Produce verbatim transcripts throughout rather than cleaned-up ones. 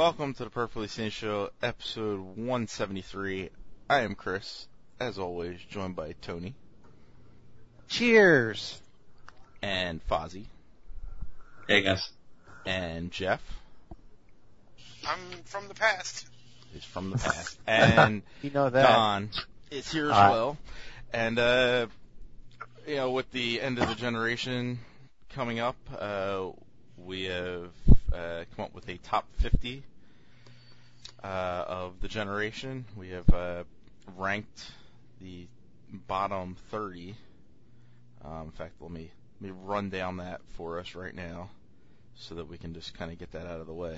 welcome to the Perfectly Sane Show, episode one seventy-three. I am Chris, as always, joined by Tony. Cheers! And Fozzie. Hey, guys. And Jeff. I'm from the past. He's from the past. And you know that. Don is here as uh, well. And, uh, you know, with the end of the generation coming up, uh, we have uh, come up with a top fifty uh, of the generation. We have uh, ranked the bottom thirty. Um, in fact, let me let me run down that for us right now, so that we can just kind of get that out of the way.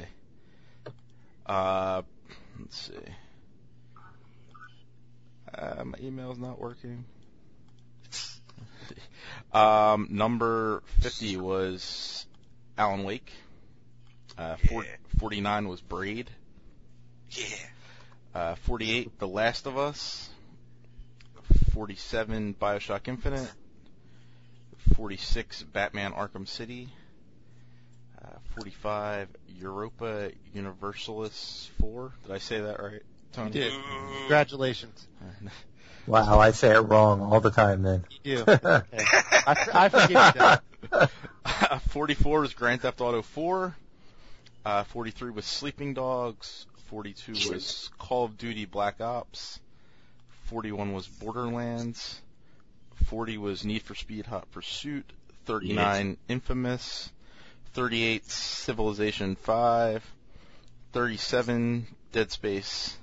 Uh, let's see. Uh, my email's not working. um, number fifty was Alan Wake. Uh, Yeah. forty, forty-nine was Braid. Yeah. Uh, forty-eight, The Last of Us. forty-seven, BioShock Infinite. forty-six, Batman Arkham City. Uh, forty-five, Europa Universalis four. Did I say that right, Tony? You did. Ooh. Congratulations. Wow, I say it wrong all the time then. You do. Okay. I, I forgive you that. forty-four was Grand Theft Auto four. Uh, forty-three was Sleeping Dogs. forty-two was Call of Duty Black Ops. forty-one was Borderlands. forty was Need for Speed Hot Pursuit. thirty-nine, yes. Infamous. thirty-eight, Civilization five. thirty-seven, Dead Space.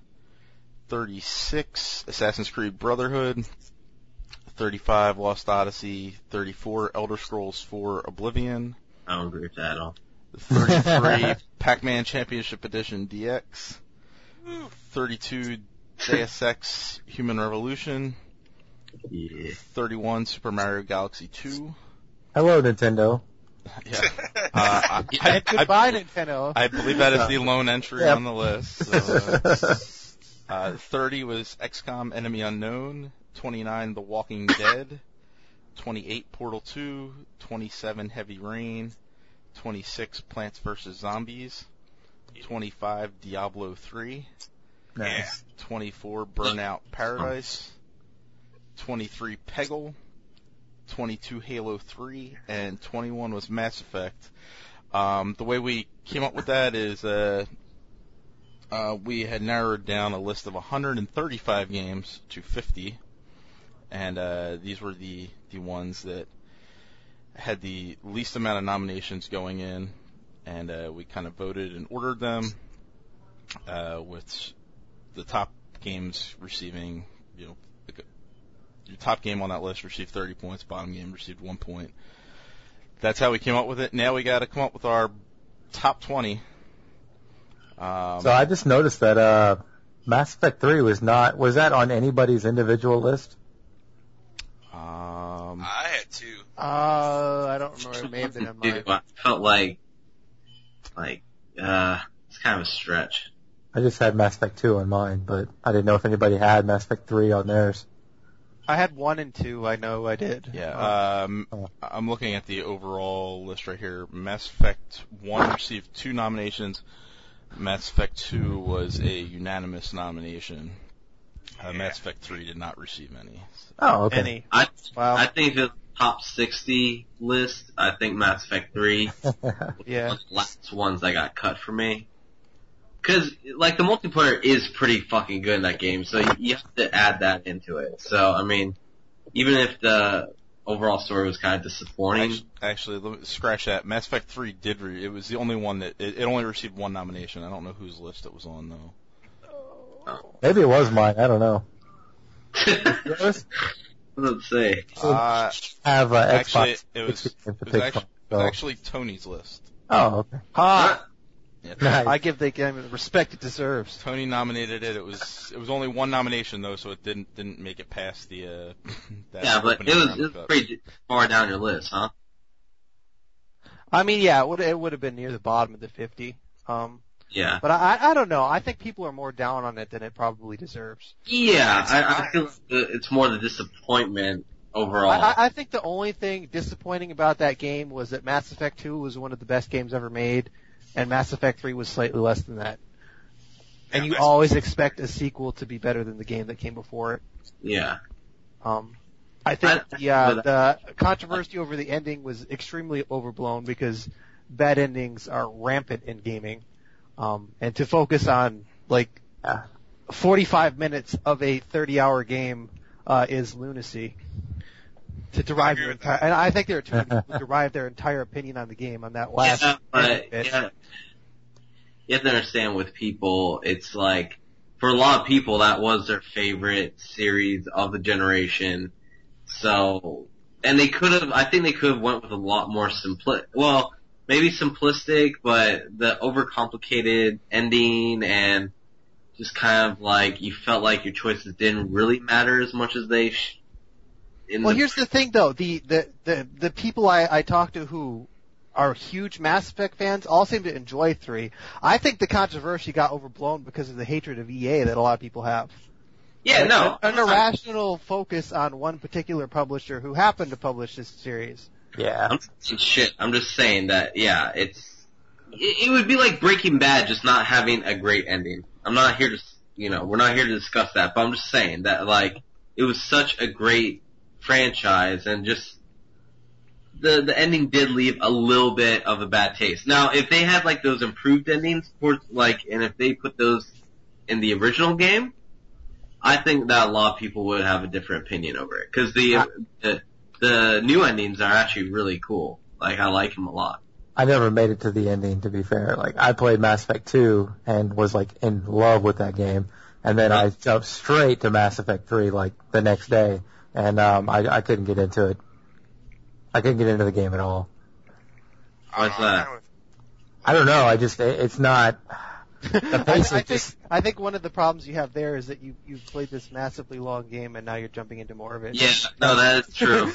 thirty-six, Assassin's Creed Brotherhood. thirty-five, Lost Odyssey. thirty-four, Elder Scrolls four, Oblivion. I don't agree with that at all. thirty-three, Pac-Man Championship Edition D X. thirty-two, Deus Ex Human Revolution. Yeah. thirty-one, Super Mario Galaxy two. Hello, Nintendo. Yeah. Uh, I, I, Goodbye, I, Nintendo. I believe that is the lone entry Yep. on the list. So, uh, uh, thirty was X COM Enemy Unknown. twenty-nine, The Walking Dead. twenty-eight, Portal two. twenty-seven, Heavy Rain. twenty-six, Plants vs. Zombies. twenty-five, Diablo three. Nice. twenty-four, Burnout Paradise. twenty-three, Peggle. twenty-two, Halo three. And twenty-one was Mass Effect. Um, the way we came up with that is uh, uh, we had narrowed down a list of one hundred thirty-five games to fifty. And uh, these were the, the ones that had the least amount of nominations going in, and uh, we kind of voted and ordered them, uh, with the top games receiving, you know, like a, your top game on that list received thirty points, bottom game received one point. That's how we came up with it. Now we got to come up with our top twenty. Um, So I just noticed that uh, Mass Effect three was not, was that on anybody's individual list? um, I had two. Uh, I don't remember. It may have been on mine. Dude, I felt like, like, uh, it's kind of a stretch. I just had Mass Effect two on mine, but I didn't know if anybody had Mass Effect three on theirs. I had one and two. I know I did. Yeah, Uh, um, Oh. I'm looking at the overall list right here. Mass Effect one received two nominations. Mass Effect two was a unanimous nomination. Uh, Mass Effect three did not receive any. So. Oh, okay. Any. I, Wow. I think the top sixty list, I think Mass Effect three was Yeah. one of the last ones that got cut for me. Cause, like, the multiplayer is pretty fucking good in that game, so you, you have to add that into it. So, I mean, even if the overall story was kind of disappointing. Actually, actually, let me scratch that. Mass Effect three did. Re- it was the only one that it, it only received one nomination. I don't know whose list it was on though. Maybe it was mine. I don't know. Let's see. Uh, Have uh, actually, Xbox. it was, it to was pick actually, from, it was so- actually Tony's list. Oh, okay. Ah, Yeah, Nice. I give the game the respect it deserves. Tony nominated it. It was it was only one nomination though, so it didn't didn't make it past the. Uh, that Yeah, but opening it was, round it was cut. pretty far down your list, huh? I mean, yeah, it would it would have been near the bottom of the fifty. Um, Yeah. but I I don't know. I think people are more down on it than it probably deserves. Yeah, I, I feel like the- it's more the disappointment overall. I, I think the only thing disappointing about that game was that Mass Effect two was one of the best games ever made, and Mass Effect three was slightly less than that. and you Mass always expect a sequel to be better than the game that came before it. Yeah. Um, I think I- yeah, but- the controversy over the ending was extremely overblown because bad endings are rampant in gaming. Um, and to focus on like Yeah. forty-five minutes of a thirty-hour game uh, is lunacy. To derive agree your with entire, that. and I think there are too many people who derive their entire opinion on the game on that last Yeah, but bit. yeah, you have to understand with people, it's like, for a lot of people, that was their favorite series of the generation. So, and they could have, I think they could have went with a lot more simpli, well, maybe simplistic, but the overcomplicated ending and just kind of like, you felt like your choices didn't really matter as much as they sh- in Well, the, here's the thing, though. The the the, the people I, I talk to who are huge Mass Effect fans all seem to enjoy three. I think the controversy got overblown because of the hatred of E A that a lot of people have. yeah, Like, no. An irrational focus on one particular publisher who happened to publish this series. Yeah. I'm not saying shit. I'm just saying that, yeah, it's, it, it would be like Breaking Bad just not having a great ending. I'm not here to, you know, we're not here to discuss that, but I'm just saying that, like, it was such a great franchise and just, the, the ending did leave a little bit of a bad taste. Now, if they had, like, those improved endings, for, like, and if they put those in the original game, I think that a lot of people would have a different opinion over it. Cause the, the, the new endings are actually really cool. Like, I like them a lot. I never made it to the ending, to be fair. Like, I played Mass Effect two and was, like, in love with that game. And then I jumped straight to Mass Effect three, like, the next day. And, um, I, I couldn't get into it. I couldn't get into the game at all. I don't What's know, I'm that? kinda with- I don't know, I just, it, it's not, the I, I pace think just, I think one of the problems you have there is that you you've played this massively long game and now you're jumping into more of it. Yeah, no, that is true.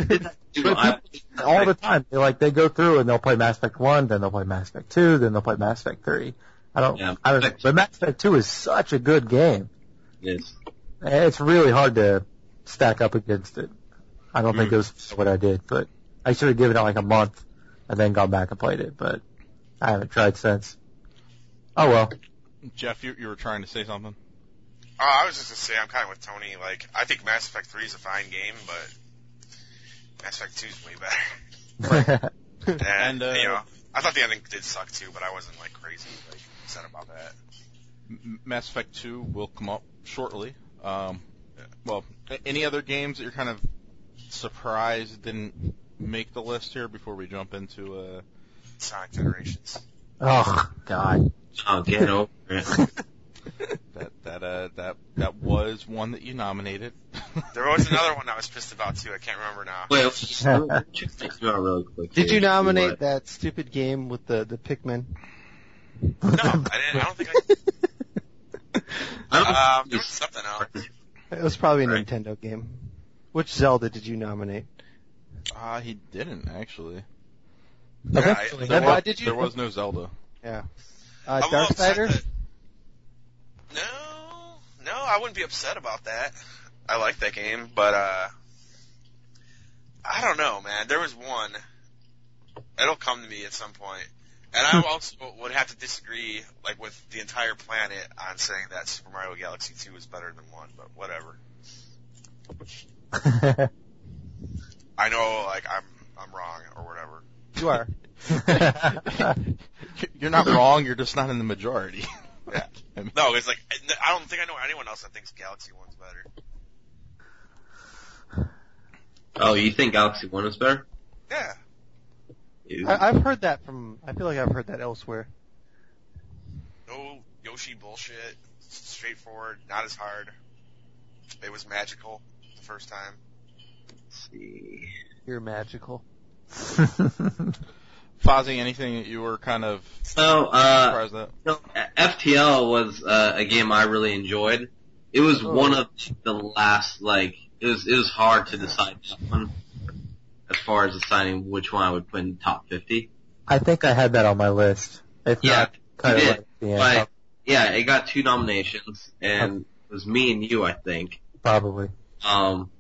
I, all the time. They like they go through and they'll play Mass Effect one, then they'll play Mass Effect two, then they'll play Mass Effect three. I don't, Yeah. I don't know. But Mass Effect two is such a good game. Yes. It's really hard to stack up against it. I don't think Mm. it was what I did, but I should have given it like a month and then gone back and played it, but I haven't tried since. Oh well. Jeff, you, you were trying to say something? Oh, I was just gonna say I'm kind of with Tony. Like, I think Mass Effect three is a fine game, but Mass Effect two is way better. And, And, uh, you know, I thought the ending did suck too, but I wasn't like crazy like upset about that. M- Mass Effect two will come up shortly. Um, well, a- any other games that you're kind of surprised didn't make the list here before we jump into uh, Sonic Generations. Oh God. Oh, get over it. that that uh, that that was one that you nominated? There was another one I was pissed about too. I can't remember now. Wait, let's just think about it really quick. Did you here. nominate What? that stupid game with the the Pikmin? No, I didn't. I don't think I. I don't Um, there was something else. It was probably a Right. Nintendo game. Which Zelda did you nominate? Uh, he didn't actually. Yeah, I, There, Then was, why did you- there was no Zelda. Yeah. I'm Uh, a little upset Darksider? that- No, no, I wouldn't be upset about that. I like that game, but uh, I don't know, man. There was one. It'll come to me at some point. And I also would have to disagree, like, with the entire planet on saying that Super Mario Galaxy two is better than one, but whatever. I know, like, I'm I'm wrong or whatever. You are. You're not wrong. You're just not in the majority. Yeah. I mean, No, it's like, I don't think I know anyone else that thinks Galaxy one's better. Oh, you think Galaxy One is better? Yeah. Ew. I, I've heard that from. I feel like I've heard that elsewhere. No Yoshi bullshit. Straightforward, not as hard. It was magical the first time. Let's see. You're magical. Fozzie, anything that you were kind of So, uh, surprised at? so, F T L was uh, a game I really enjoyed. It was Oh. one of the last, like, it was it was hard to decide that one as far as deciding which one I would put in top fifty. I think I had that on my list. If Yeah, not, kind you of did. like the end. But, yeah, it got two nominations, and it was me and you, I think. Probably. Um,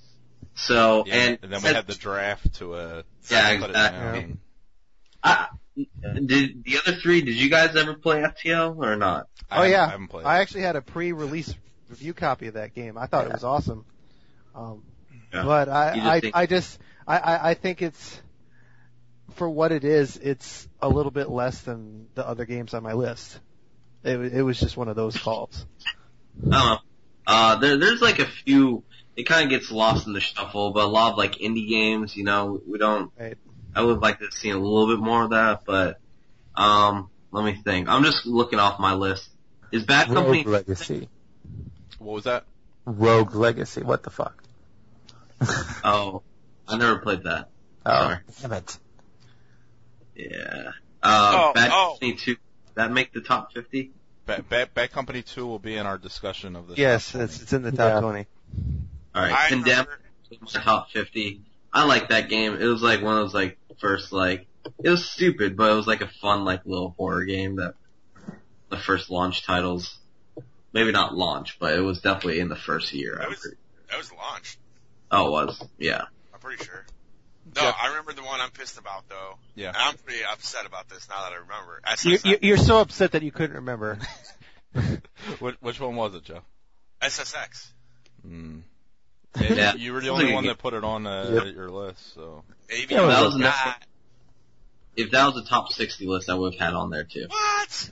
so, Yeah, and, and then we had the draft to uh Yeah, put it exactly. down. I, did the other three? Did you guys ever play F T L or not? I Oh haven't- yeah, I haven't played. I actually had a pre-release review copy of that game. I thought it was awesome. Um, Yeah. But I, You just I, think- I just, I, I, I think it's, for what it is, it's a little bit less than the other games on my list. It, wa- it was just one of those calls. I don't know. Uh, there, there's like a few. It kind of gets lost in the shuffle, but a lot of like indie games, you know, we don't. Right. I would like to see a little bit more of that, but um, let me think. I'm just looking off my list. Is Bad Company? Rogue Legacy. What was that? Rogue Legacy. What the fuck? Oh, I never played that. Oh, Sorry. damn it. Yeah. Uh, Oh, Bad oh. Company two. That make the top fifty? Bad, Bad, Bad Company two will be in our discussion of this. Yes, top it's, it's in the top Yeah. twenty. All right. I Condemned remember, was my top fifty. I like that game. It was like one of those like first like it was stupid, but it was like a fun like little horror game that the first launch titles. Maybe not launch, but it was definitely in the first year. That I'm was- pretty- that was launched. Oh, it was. Yeah. I'm pretty sure. No, Yeah. I remember the one I'm pissed about though. Yeah. And I'm pretty upset about this now that I remember. You, S S X. you, you're so upset that you couldn't remember. Which, which one was it, Joe? S S X. Mm. Yeah. You were the It's only like a one game. that put it on uh, Yep. your list, so. A V Yeah, that was was not. next If that was a top sixty list, I would have had on there too. What?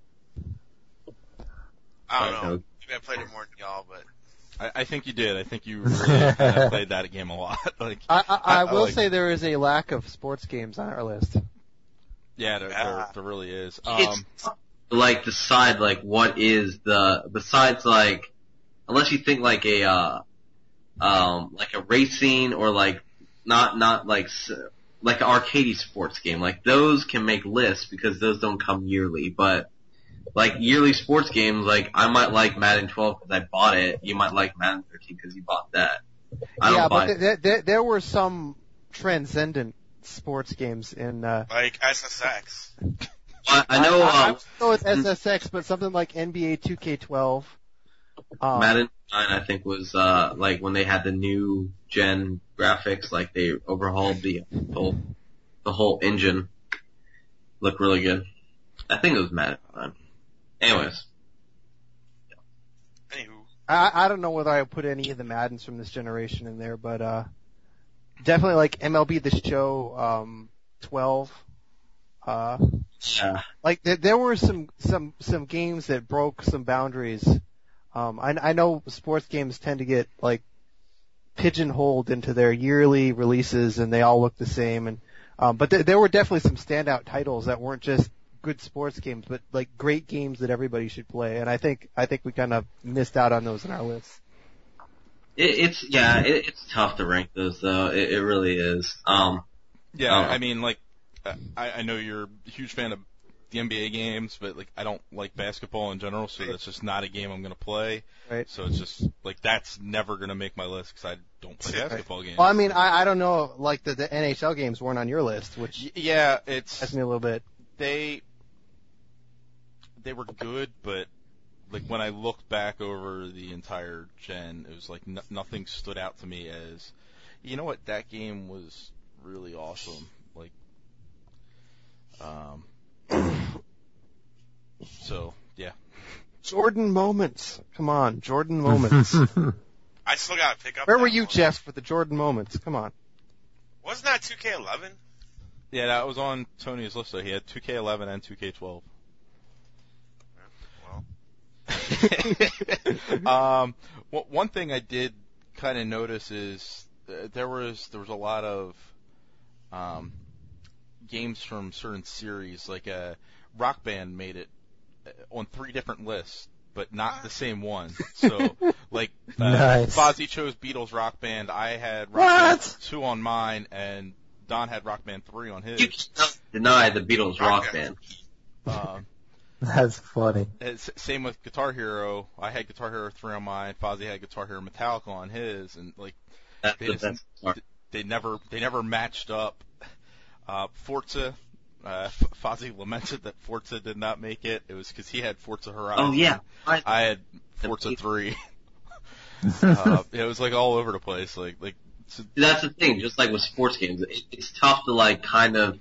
I don't Right, know. no. Maybe I played it more than y'all, but I, I think you did. I think you really kind of played that game a lot. like, I, I, I I- I will like- say there is a lack of sports games on our list. yeah, there, Yeah. there, there really is. It's Um, like decide like what is the besides like unless you think like a uh um like a racing or like not not like s- like an arcade sports game, like those can make lists because those don't come yearly, but like yearly sports games, like I might like Madden twelve because I bought it, you might like Madden thirteen because you bought that. I don't yeah, buy but th- th- there were some transcendent sports games in, uh, like S S X. I, I know I, I, uh, I know it's S S X, but something like N B A two K twelve. Um, Madden nine, I think, was uh like when they had the new gen graphics, like they overhauled the whole the whole engine. Looked really good. I think it was Madden nine. Anyways, Anywho, I, I don't know whether I would put any of the Maddens from this generation in there, but uh, definitely like M L B The Show um, twelve. Uh, yeah, like there, there were some some some games that broke some boundaries. Um, I, I know sports games tend to get like pigeonholed into their yearly releases, and they all look the same. And um, but th- there were definitely some standout titles that weren't just good sports games, but like great games that everybody should play. And I think I think we kind of missed out on those in our list. it, it's yeah, it, it's tough to rank those though. It, it really is. Um, yeah, Oh. I mean, like, uh, I, I know you're a huge fan of the N B A games, but like, I don't like basketball in general, so that's just not a game I'm gonna play. Right. So it's just like that's never gonna make my list because I don't play Right. basketball games. Well, I mean, I, I don't know, like the, the N H L games weren't on your list, which Y- yeah, it's gets me a little bit. they they were good, but like when I looked back over the entire gen, it was like n- nothing stood out to me as, you know what, that game was really awesome. Like, um, so yeah, Jordan moments. Come on, Jordan moments. I still gotta pick up. Where that were you, one. Jeff, for the Jordan moments? Come on. Wasn't that two K eleven? yeah, that was on Tony's list. So he had two K eleven and two K twelve. Well, um, w- one thing I did kind of notice is uh, there was there was a lot of um, games from certain series, like uh, Rock Band made it uh, on three different lists, but not the same one. So, like, uh, Nice. Fozzie chose Beatles Rock Band. I had Rock Band What? two on mine, and Don had Rock Band three on his. you cannot deny the Beatles rock band. Um, That's funny. It's, same with Guitar Hero. I had Guitar Hero three on mine. Fozzie had Guitar Hero Metallica on his, and like That's they the just- best part. they never they never matched up. Uh, Forza, uh, F- Fozzie lamented that Forza did not make it. It was because he had Forza Horizon. Oh yeah, I, I had Forza three. uh, it was like all over the place. Like like so, that's the thing. Just like with sports games, it, it's tough to like kind of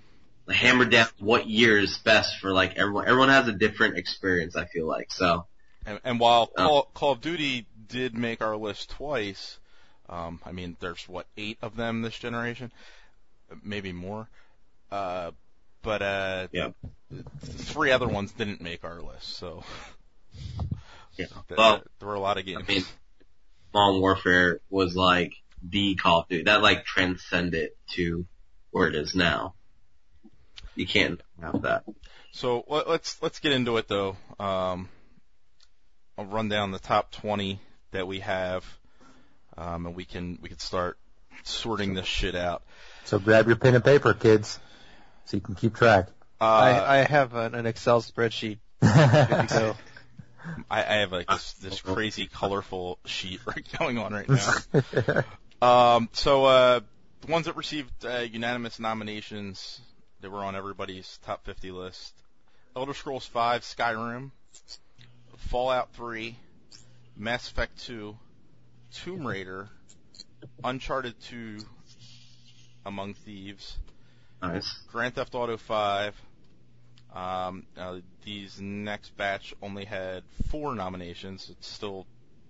hammer down what year is best for like everyone. Everyone has a different experience, I feel like. So, and, and while Call, Call of Duty did make our list twice, um, I mean, there's what eight of them this generation, maybe more. Uh, but uh, yeah, three other ones didn't make our list. So, yeah. There, Well, there were a lot of games. I mean, Modern Warfare was like the Call of Duty that like transcended to where it is now. You can't have that. So let, let's let's get into it though. Um, I'll run down the top twenty that we have, um, and we can we can start sorting this shit out. So grab your pen and paper, kids, so you can keep track. Uh, I, I have an, an Excel spreadsheet. Good to go. I, I have like this, this crazy colorful sheet right going on right now. um, so uh, the ones that received uh, unanimous nominations, they were on everybody's top fifty list: Elder Scrolls five, Skyrim, Fallout three, Mass Effect two, Tomb Raider, Uncharted two, Among Thieves, Nice. Grand Theft Auto five. Um, uh, these next batch only had four nominations. It's still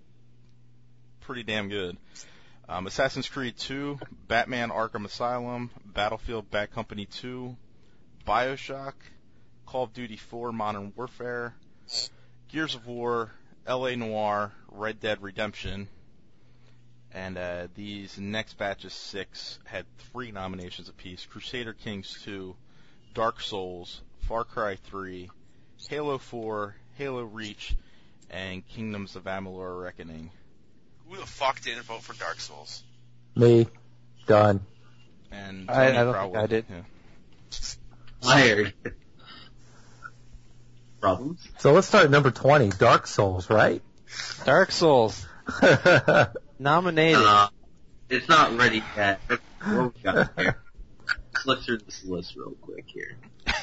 pretty damn good. Um, Assassin's Creed two, Batman Arkham Asylum, Battlefield Bad Company two, BioShock, Call of Duty four Modern Warfare, Gears of War, L A Noire, Red Dead Redemption, and uh, these next batch of six had three nominations apiece: Crusader Kings two, Dark Souls, Far Cry three, Halo four, Halo Reach, and Kingdoms of Amalur Reckoning. Who the fuck didn't vote for Dark Souls? Me. Done. And I- Tony I don't probably, think I did. Yeah. Fired. Problems? So let's start at number twenty, Dark Souls, right? Dark Souls nominated. Uh, it's not ready yet. What we got here? Let's look through this list real quick here.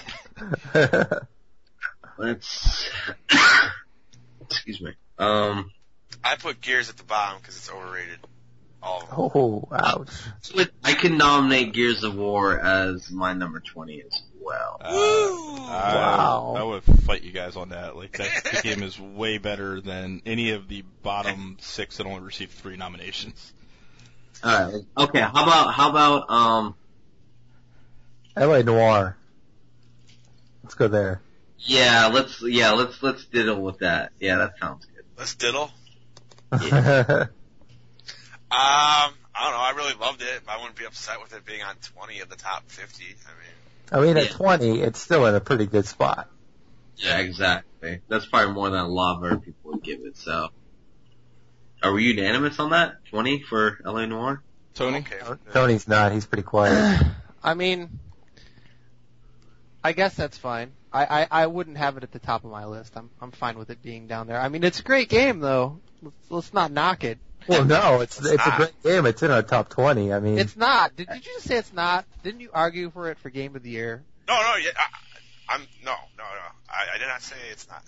Let's. Excuse me. Um. I put Gears at the bottom because it's overrated. All of them. Oh, ouch. So it, I can nominate Gears of War as my number twenty as well. Uh, Woo! I, Wow. I would fight you guys on that. Like that the game is way better than any of the bottom six that only received three nominations. All right. Okay. How about how about um? L A Noire. Let's go there. Yeah. Let's yeah. Let's let's diddle with that. Yeah, that sounds good. Let's diddle. Yeah. Um, I don't know. I really loved it, but I wouldn't be upset with it being on twenty of the top fifty. I mean, I mean, at Yeah. twenty, it's still in a pretty good spot. Yeah, exactly. That's probably more than a lot of other people would give it. So, are we unanimous on that? Twenty for L A Noire. Tony? okay. with it. Tony's not. He's pretty quiet. I mean, I guess that's fine. I, I, I wouldn't have it at the top of my list. I'm I'm fine with it being down there. I mean, it's a great game though. Let's, let's not knock it. Well, no, it's It's it's a not. great game. It's in our top twenty. I mean, It's not. Did, did you just say it's not? Didn't you argue for it for Game of the Year? No, no, yeah, I, I'm no, no, no. I, I did not say it's not.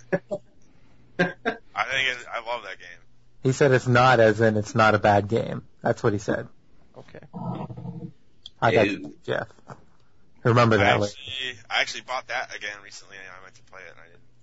I think it, I love that game. he said it's not, as in it's not a bad game. That's what he said. Okay. I got Ew. you, Jeff. Remember I that. actually, later. I actually bought that again recently, and I went to play it, and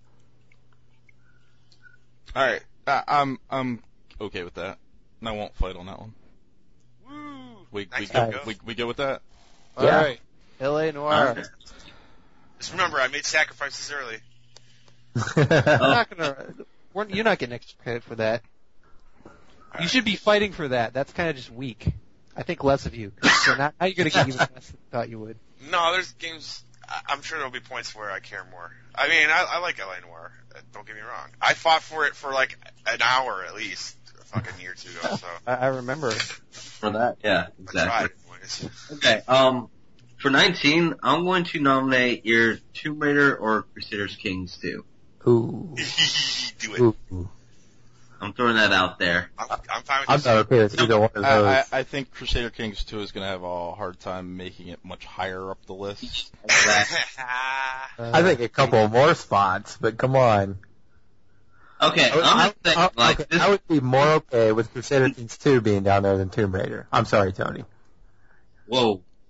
I didn't. All right, uh, I'm I'm okay with that. And I won't fight on that one. Woo! We we Nice go, to go. we we go with that. All Yeah. right. L A Noire. Okay. Just remember, I made sacrifices early. I'm not gonna. We're, you're not getting extra credit for that. You should be fighting for that. That's kind of just weak. I think less of you. So now, now you're gonna get even less than I thought you would. No, there's games. I- I'm sure there'll be points where I care more. I mean, I, I like L A Noire. uh, Don't get me wrong. I fought for it for like an hour at least, a fucking year or two ago. So I, I remember. For that, yeah, I exactly. tried, boys. Okay. Um, for nineteen, I'm going to nominate your Tomb Raider or Crusaders Kings two. Ooh. Do it. Ooh. I'm throwing that out there. I'm, I'm fine with I'm you. not okay with either one of I, those. I I think Crusader Kings two is going to have a hard time making it much higher up the list. Exactly. Uh, I think a couple more spots, but come on. Okay, I would, I'm I, gonna say I- like okay, this. I would be more okay with Crusader Kings two being down there than Tomb Raider. I'm sorry, Tony. Whoa,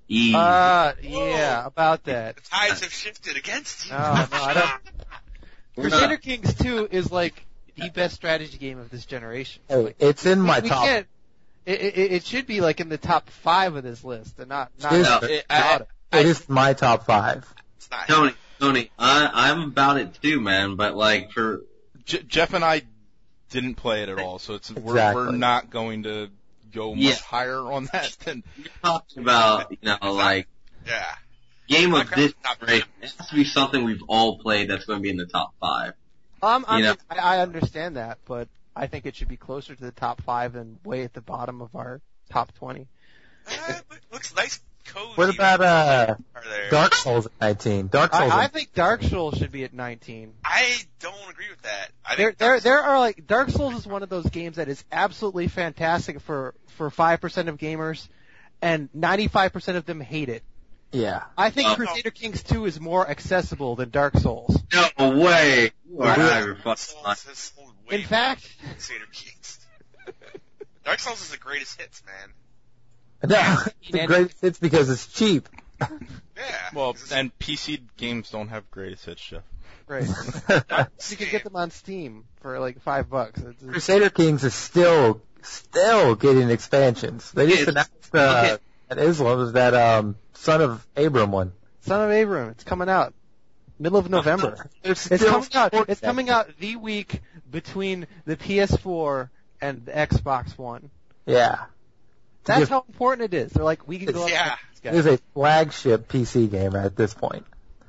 Easy. Uh, yeah, about that. The tides have shifted against you. No, no, I don't. We're Crusader not- Kings two is like the best strategy game of this generation. Hey, Like, it's in my we, we top. can't. It, it, it should be like in the top five of this list, and not not. It is- No, it- about I- it. It is my top five. It's not. Tony, Tony, I, I'm about it too, man. But like for J- Jeff and I didn't play it at all, so it's we're, we're Exactly. not going to go much Yeah. higher on that than. you're talking about, you know, like Yeah. game of Minecraft this is not generation, it has to be something we've all played that's going to be in the top five. Um, I You mean, know. I, I understand that, but I think it should be closer to the top five than way at the bottom of our top twenty. Uh, it looks nice, cozy. What about uh Are there? Dark Souls at nineteen? Dark Souls. I, I at- think Dark Souls should be at nineteen. I don't agree with that. I There, think there, Dark there are like Dark Souls is one of those games that is absolutely fantastic for for five percent of gamers, and ninety-five percent of them hate it. yeah. I think Oh. Crusader Kings two is more accessible than Dark Souls. No way. You are Dark out of your Souls fucking mind. has sold way In more fact, than Crusader Kings. Dark Souls is the greatest hits, man. No, the greatest hits because it's cheap. Yeah. Well, 'cause it's- and P C games don't have greatest hits, Jeff. right? You can get them on Steam for like five bucks. It's, it's, Crusader Kings is still still getting expansions. They just It's- announced uh, okay. at Islam that um Son of Abram one. Son of Abram. It's coming out middle of November. It's It's still coming out. supporting It's that. coming out the week between the P S four and the Xbox One. Yeah. That's Just- how important it is. They're like, we can go. up Yeah. against It this is guy. a flagship P C game at this point.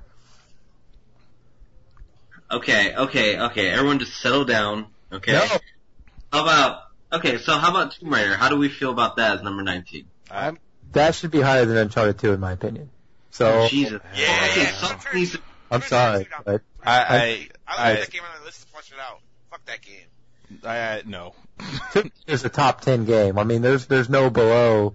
Okay, okay, okay. Everyone just settle down. Okay. No. How about, okay, so how about Tomb Raider? How do we feel about that as number nineteen? I'm, That should be higher than Uncharted two in my opinion. So Jesus. Yeah, Okay, yeah. something needs to- I'm sorry, but I, I, I like I, that game on the list to flush it out. Fuck that game. I, I no. it's a top ten game. I mean, there's there's no below.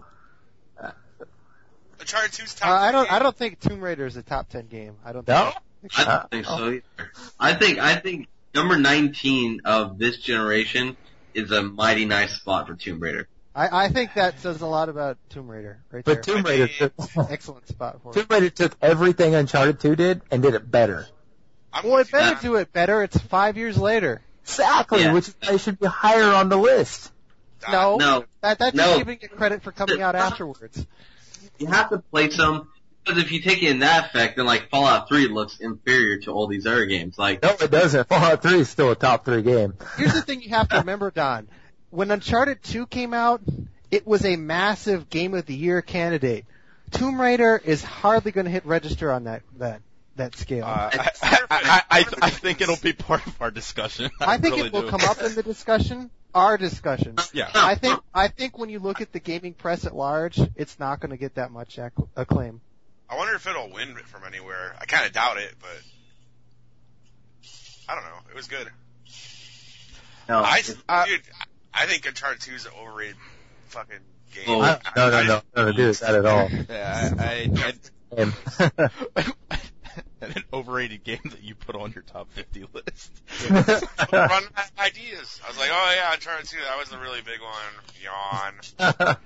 Uncharted two's top. uh, I don't. game. I don't think Tomb Raider is a top ten game. I don't. No. Think I Uh, don't think so either. I think, I think number nineteen of this generation is a mighty nice spot for Tomb Raider. I, I think that says a lot about Tomb Raider, right But there. Tomb Raider took, Excellent spot for Tomb it. Raider took everything Uncharted two did and did it better. I'm Well, it with you, better man. do it better. It's five years later. Exactly, Yeah. which is why it should be higher on the list. No, No. that that's No. just giving it credit for coming out afterwards. You have to play some, because if you take it in that effect, then like Fallout three looks inferior to all these other games. Like, No, it doesn't. Fallout three is still a top three game. Here's the thing you have to remember, Don. When Uncharted two came out, it was a massive Game of the Year candidate. Tomb Raider is hardly going to hit register on that that that scale. Uh, I, I, I, I, I think it'll be part of our discussion. I, I think really it will do. come up in the discussion, our discussion. Yeah. I think I think when you look at the gaming press at large, it's not going to get that much acc- acclaim. I wonder if it'll win from anywhere. I kind of doubt it, but I don't know. It was good. no, I, it's- uh, dude, I think Uncharted two is an overrated fucking game. Oh, I, no, no, no, no, dude, not at all. Yeah, I, I, And I an overrated game that you put on your top fifty list. Run out of ideas. I was like, oh yeah, Uncharted two, that was the really big one. Yawn.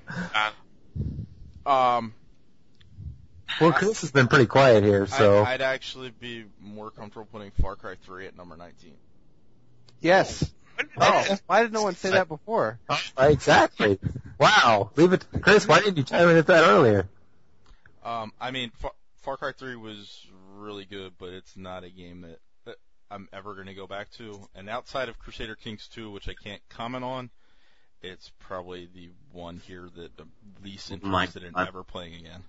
Uh, Um, well, Chris has been pretty quiet here, so I, I'd actually be more comfortable putting Far Cry three at number nineteen. Yes. when did Oh, that- why did no one say that before? exactly. Wow, leave it, Chris. Why didn't you chime in at that earlier? Um, I mean, Far, Far Cry three was really good, but it's not a game that, that I'm ever going to go back to. And outside of Crusader Kings two, which I can't comment on, it's probably the one here that I'm least My interested in God. ever playing again.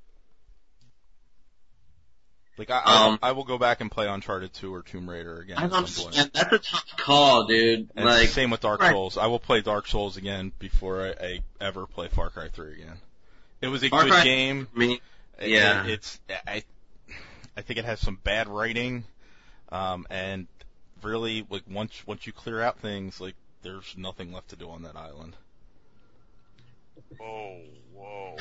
Like, I, I, Um, I will go back and play Uncharted two or Tomb Raider again I at don't some point. understand. That's a tough call, dude. And like, same with Dark Right. Souls. I will play Dark Souls again before I, I ever play Far Cry three again. It was a Far good Cry- game. I mean, It- Yeah. it- it's I I think it has some bad writing, um, and really like once once you clear out things, like there's nothing left to do on that island. Whoa, whoa.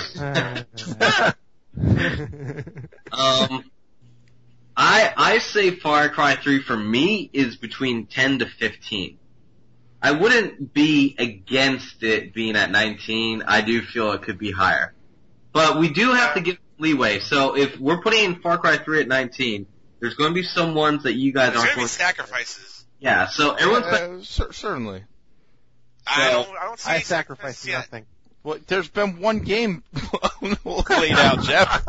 um, I I say Far Cry three for me is between ten to fifteen. I wouldn't be against it being at nineteen. I do feel it could be higher. But we do have to give leeway. So if we're putting in Far Cry three at nineteen, there's going to be some ones that you guys There's aren't going to be going to. sacrifices. Yeah. So everyone's. Uh, cer- certainly. I don't. I don't see I any sacrificed sacrifices yet. nothing. Well, there's been one game laid out, Jeff.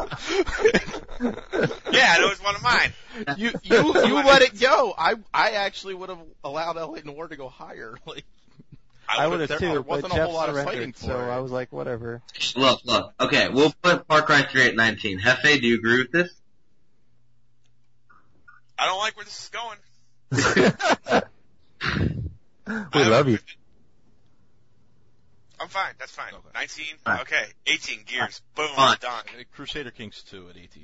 Yeah, that was one of mine. You you you let it go. I I actually would have allowed L A Noire to go higher. Like I would there- have there too, but wasn't a Jeff whole lot of fighting surrendered, for so it. I was like, whatever. Look, look. Okay, we'll put Far Cry three at nineteen. Hefe, do you agree with this? I don't like where this is going. We I love you. I'm fine. That's fine. Okay. nineteen. Fine. Okay. eighteen Gears. Boom. Fine. Done. Uh, Crusader Kings two at eighteen.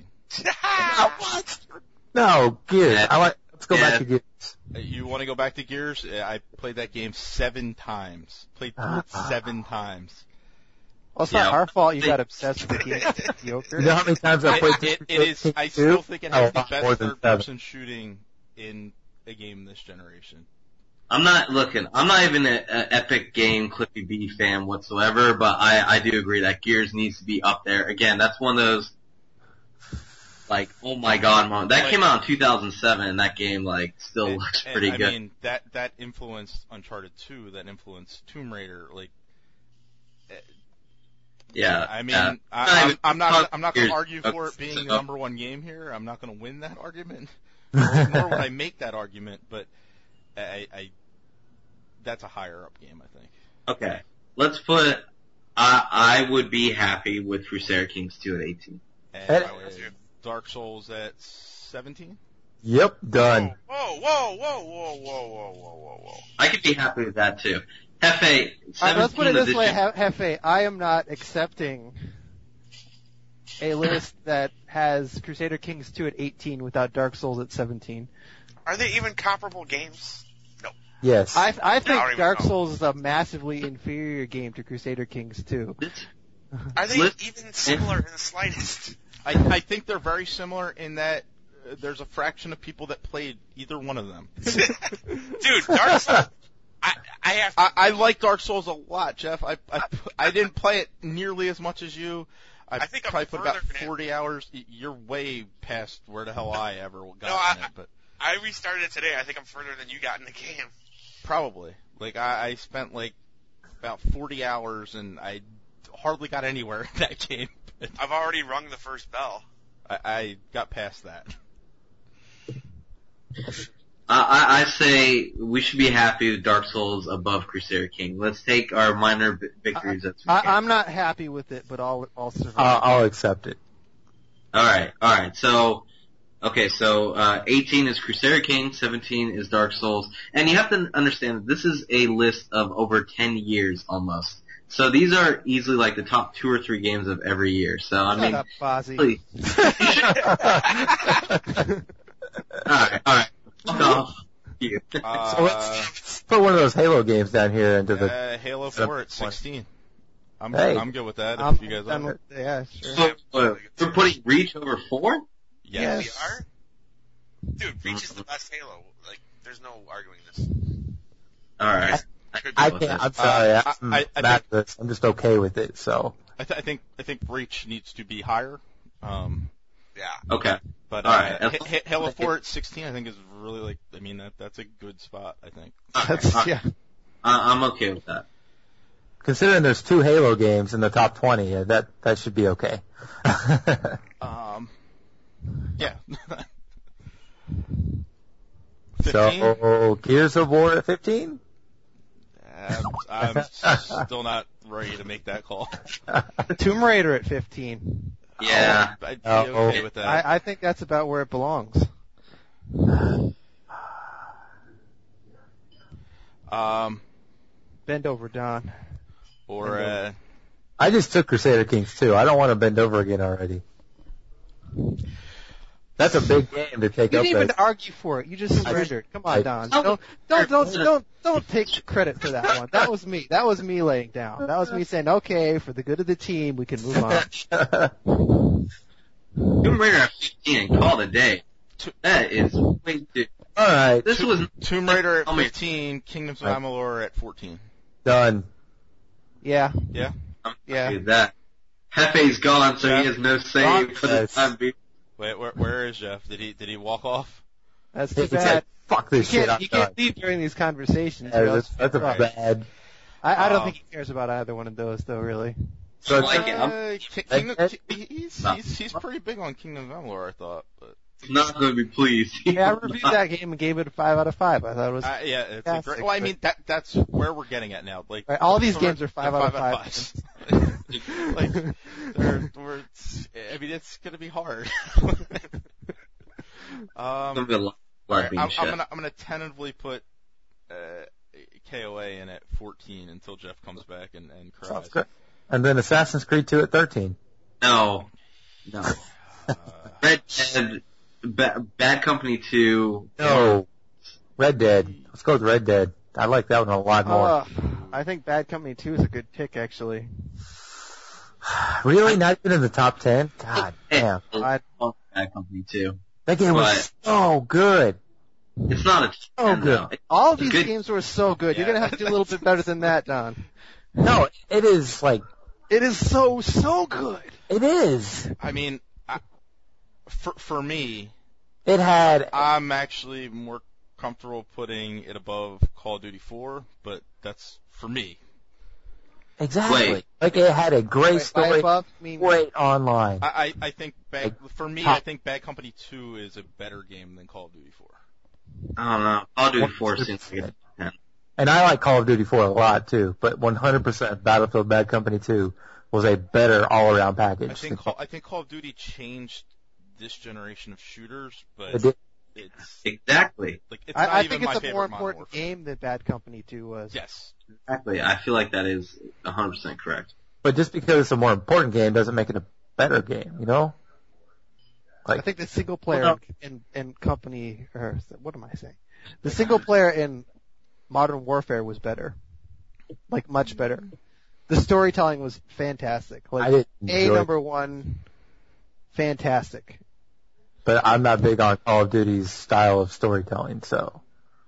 No, Gears. Yeah. I like. Let's go Yeah. back to Gears. Uh, You want to go back to Gears? Uh, I played that game seven times. Played through it seven times. Well, it's Yeah. not our fault you got obsessed with the game. Mediocre. You know how many times I played It, it, it is. I still think it has the best third-person shooting in a game this generation. I'm not looking. I'm not even an Epic Game Clippy B fan whatsoever, but I, I do agree that Gears needs to be up there. Again, that's one of those, like, oh my god moment. That Like- came out in two thousand seven, and that game, like, still And- looks and, pretty I good. mean, that that influenced Uncharted two. That influenced Tomb Raider. Like, yeah. I mean, yeah. I, I'm, even- I'm not. I'm not going Gears. to argue for it being the So- number one game here. I'm not going to win that argument. Nor would I make that argument, but I, I that's a higher up game, I think. Okay. Let's put, I, I would be happy with Crusader Kings two at eighteen. And Hey. I would- Dark Souls at seventeen. Yep, done. Whoa, whoa, whoa, whoa, whoa, whoa, whoa, whoa, whoa. I could be happy with that too. Hefe, Uh, let's put it this way, edition. He- Hefe. I am not accepting a list that has Crusader Kings two at eighteen without Dark Souls at seventeen. Are they even comparable games? Yes. I, I I don't think even Dark know. Souls is a massively inferior game to Crusader Kings two. Are they Let's- even similar in the slightest? I, I think they're very similar in that uh, there's a fraction of people that played either one of them. Dude, Dark Souls. I, I have. I, I like Dark Souls a lot, Jeff. I, I I didn't play it nearly as much as you. I, I think I'm probably put about further than- forty hours. Y- You're way past where the hell I ever got No, I- in it, but I restarted it today. I think I'm further than you got in the game. probably. Like I, I spent like about forty hours and I hardly got anywhere in that game. But I've already rung the first bell. I, I got past that. I, I say we should be happy with Dark Souls above Crusader King. Let's take our minor vi- victories as we I, can. I'm not happy with it, but I'll I'll survive. I'll, I'll accept it. All right, all right. So, okay, so uh, eighteen is Crusader King, seventeen is Dark Souls, and you have to understand that this is a list of over ten years almost. So these are easily like the top two or three games of every year. So I Shut mean, up, Fozzie. really, all right, all right. Fuck off. You. Uh, So let's put one of those Halo games down here into the. uh, Halo four at sixteen. I'm Hey. I'm good with that. I'm If you guys done are. with, yeah, sure. So, uh, we're putting Reach over four? Yes. We are? Dude, Reach is the best Halo. Like, there's no arguing this. All right. I could I go with can't. this. I'm sorry. Uh, I'm I- I mad at this. I'm just okay with it. So. I, th- I think I think Reach needs to be higher. Um, Yeah. Okay. but All uh, right. H- H- Halo four at sixteen, I think is really like. I mean, that that's a good spot. I think. That's, All right. yeah. I- I'm okay with that. Considering there's two Halo games in the top twenty, uh, that that should be okay. Um, yeah. Fifteen. So Gears of War at fifteen. I'm, I'm still not ready to make that call. Tomb Raider at fifteen. Yeah. Oh, I'd be Oh. okay with that. I, I think that's about where it belongs. Um, Bend over, Don. or uh, I just took Crusader Kings two. I don't want to bend over again already. That's a big game to take You up didn't even there. argue for it. You just surrendered. Come on, I- Don. Oh, Don't don't don't don't don't take credit for that one. That was me. That was me laying down. That was me saying, okay, for the good of the team, we can move on. Tomb Raider at fifteen and call it a day. That is way too. All right, This was Tomb Raider at Tell me. fifteen, Kingdoms of Right. Amalur at fourteen. done. Yeah. Yeah. I'm Yeah. happy with that. Hefe's gone, so Jeff? he has no save for the Yes. time being. Wait, where, where is Jeff? Did he did he walk off? That's too It's bad. like, fuck You this shit. can't, I'm you done. can't leave during these conversations. Yeah, or that's, else- that's a Right. bad. I, I don't Um, think he cares about either one of those, though. Really. So like it. I'm Uh, Ki- Kingdom, That- Ki- he's, No. he's he's pretty big on Kingdom of Amalur, I thought. But not going to be pleased. Yeah, I reviewed that game and gave it a five out of five. I thought it was. uh, yeah, it's a Fantastic, great. Well, I but- mean that that's where we're getting at now. Like Right, all these so games we're- are five they're out of five. fives. like they're, we're, I mean, it's gonna be hard. um, Some of the lot Alright, being I'm, shit. I'm gonna I'm gonna tentatively put uh, K O A in at fourteen until Jeff comes back and, and cries. Sounds good. And then Assassin's Creed two at thirteen. No. No. Uh, Red Dead, ba- Bad Company two. No. Red Dead. Let's go with Red Dead. I like that one a lot more. Uh, I think Bad Company two is a good pick, actually. Really? Not even in the top ten? God damn. I- Bad Company two. That game was so good. It's not a So ten, good. though. It- All of these Good. games were so good. You're Yeah. gonna have to do a little bit better than that, Don. No, it is like, It is so so good. it is. I mean, I, for for me, It had, I'm actually more comfortable putting it above Call of Duty four, but that's for me. exactly. Wait. Like it had a great By story, above, I mean, great online. I I, I think Bad, for me, top- I think Bad Company two is a better game than Call of Duty four. I don't know. Call of Duty four seems like a ten. And I like Call of Duty four a lot too, but one hundred percent Battlefield Bad Company two was a better all-around package. I think Call, I think Call of Duty changed this generation of shooters, but It did. it's Exactly. like it's not I, I even think my it's a favorite more Modern important Warfare. game than Bad Company two was. Yes. Exactly. I feel like that is one hundred percent correct. But just because it's a more important game doesn't make it a better game, you know? I think the single player Well, in, in Company, or what am I saying? The single player in Modern Warfare was better, like much better. The storytelling was fantastic. I Like didn't A enjoy it, number one, fantastic. but I'm not big on Call of Duty's style of storytelling, so.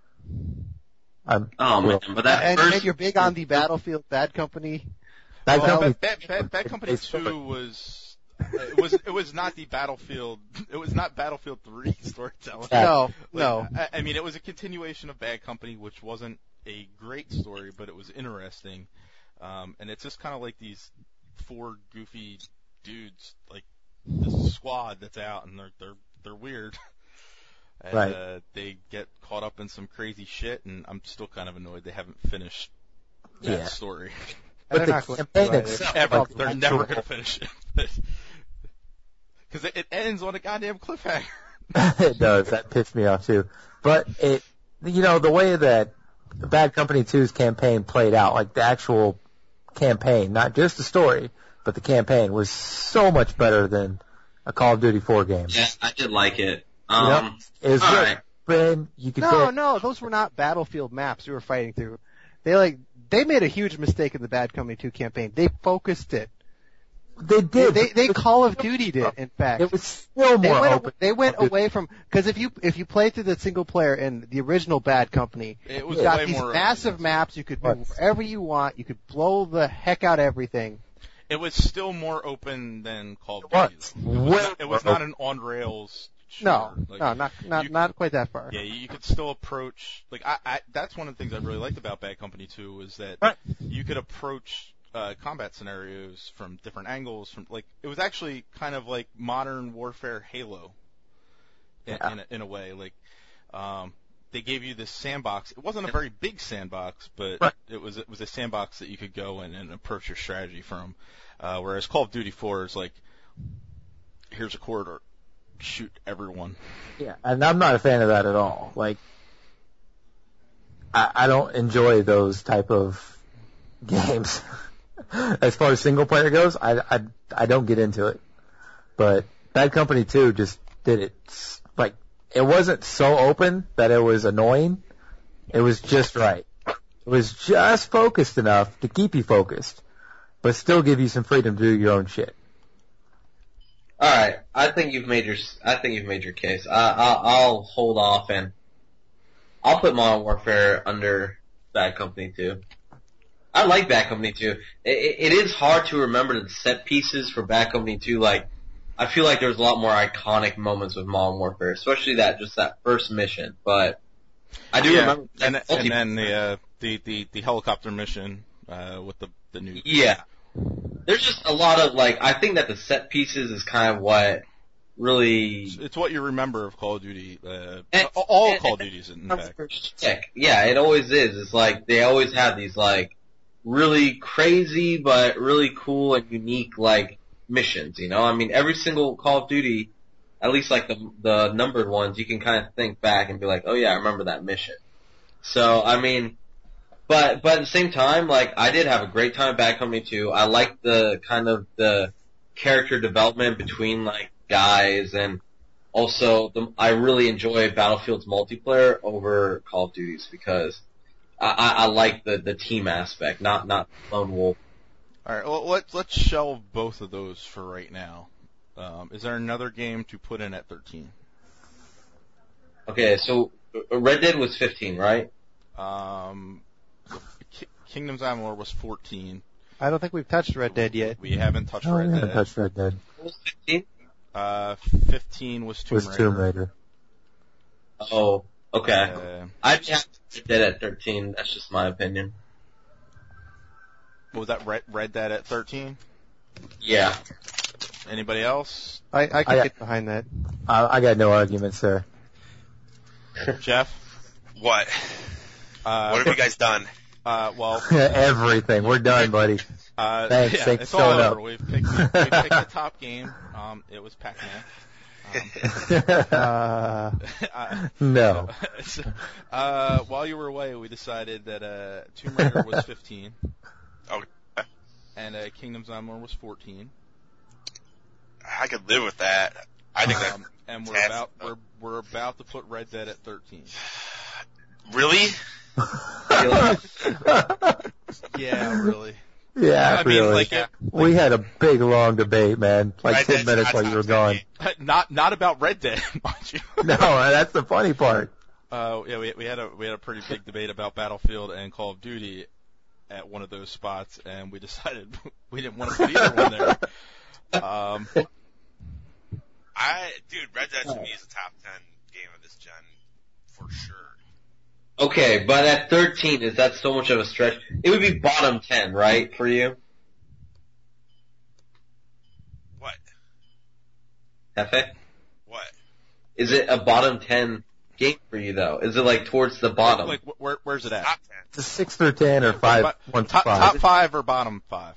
I'm, Oh man, but that And, first and you're big on the Battlefield Bad Company. Bad Well, Company, Bad, Bad, Bad Company It's- two was it was it was not the Battlefield it was not Battlefield three storytelling. Yeah. No, Like, no. I, I mean, it was a continuation of Bad Company, which wasn't a great story, but it was interesting. Um, and it's just kind of like these four goofy dudes, like this squad that's out, and they're they're they're weird. And, Right. uh, they get caught up in some crazy shit, and I'm still kind of annoyed they haven't finished that Yeah. story. And But they're the not going campaign to itself- Ever. like, They're actual- never going to finish it. Because it, it ends on a goddamn cliffhanger. it does. That pissed me off too. But it, you know, the way that Bad Company two's campaign played out, like the actual campaign, not just the story, but the campaign was so much better than a Call of Duty four game. yeah, I did like it. You know? Um, It was all good. right. Ben, you could No, say, no, those were not Battlefield maps we were fighting through. They like they made a huge mistake in the Bad Company two campaign. They focused it. they did. They they but Call of Duty did, in fact. It was still They more went, open. they went Call of Duty. away from because if you if you play through the single player in the original Bad Company, It was you got way these more. massive maps. You could Right. move wherever you want. You could blow the heck out of everything. It was still more open than Call of It Duty. was. It was, Way not, it was more not an on rails. No, Like, no, not not you- not quite that far. Yeah, you could still approach. Like I, I, that's one of the things I really liked about Bad Company two was that Right. you could approach uh, combat scenarios from different angles. From like it was actually kind of like modern warfare Halo. In, Yeah. in, a, in a way, like um, they gave you this sandbox. It wasn't a very big sandbox, but Right. it was it was a sandbox that you could go in and approach your strategy from. Uh, whereas Call of Duty four is like, here's a corridor, shoot everyone. Yeah, and I'm not a fan of that at all. Like, I, I don't enjoy those type of games. As far as single player goes, I, I, I don't get into it. But Bad Company two just did it. s- Like, it wasn't so open that it was annoying. It was just right. It was just focused enough to keep you focused, but still give you some freedom to do your own shit. All right, I think you've made your I think you've made your case. I, I'll, I'll hold off and I'll put Modern Warfare under Bad Company two. I like Bad Company two. It, it is hard to remember the set pieces for Bad Company two. Like, I feel like there's a lot more iconic moments with Modern Warfare, especially that just that first mission. But I do yeah, remember, and, like, and then the, uh, the the the helicopter mission uh, with the the new. Yeah, there's just a lot of like. I think that the set pieces is kind of what really. It's what you remember of Call of Duty. Uh, And- all and- Call of Duties, in fact. Sick. Yeah, it always is. It's like they always have these like really crazy but really cool and unique like missions. You know, I mean, every single Call of Duty, at least like the the numbered ones, you can kind of think back and be like, oh yeah, I remember that mission. So I mean, but but at the same time, like I did have a great time at Bad Company two. I liked the kind of the character development between like guys, and also the, I really enjoy Battlefield's multiplayer over Call of Duty's because I, I, I like the the team aspect, not not lone wolf. All right, well, let's let's shelve both of those for right now. Um, is there another game to put in at thirteen? Okay, so Red Dead was fifteen, right? Um, Ki- Kingdoms of Amalur was fourteen. I don't think we've touched Red Dead yet. We haven't touched Oh, we Red haven't Dead. touched Red Dead. What was fifteen? Uh, fifteen was Tomb Was Raider. Tomb Raider. Oh, okay. Uh, I'd have Red Dead at thirteen. That's just my opinion. what was that? Red, Red Dead at thirteen? Yeah. Anybody else? I, I can I- get behind that. I, I got no arguments there. Jeff? What? Uh, What have you guys done? uh, well, Everything. We're done, buddy. uh, Thanks, yeah, thanks it's for all showing over. up. We've picked, we picked the top game. Um, it was Pac-Man. Um, Uh, uh, No. so, uh, while you were away, we decided that uh, Tomb Raider was fifteen. Okay. And uh, Kingdoms of Amalur was fourteen. I could live with that. I think that Um, and we're That's- about we're we're about to put Red Dead at thirteen. really. Yeah, really. Yeah, I mean, really. like, uh, we had a big, long debate, man. Like Red ten Dead's minutes not while you top were ten gone. game. not not about Red Dead, mind you. No, that's the funny part. Uh, yeah, we we had a we had a pretty big debate about Battlefield and Call of Duty at one of those spots, and we decided we didn't want to put either one there. Um, I, dude, Red Dead to me is a top ten game of this gen for sure. Okay, but at thirteen, is that so much of a stretch? It would be bottom ten, right, for you? What? Hefe? What? Is it a bottom ten game for you, though? Is it like towards the bottom? like, where where's it at? Top ten. It's a six through ten or five, But- one to top, five. top five or bottom five?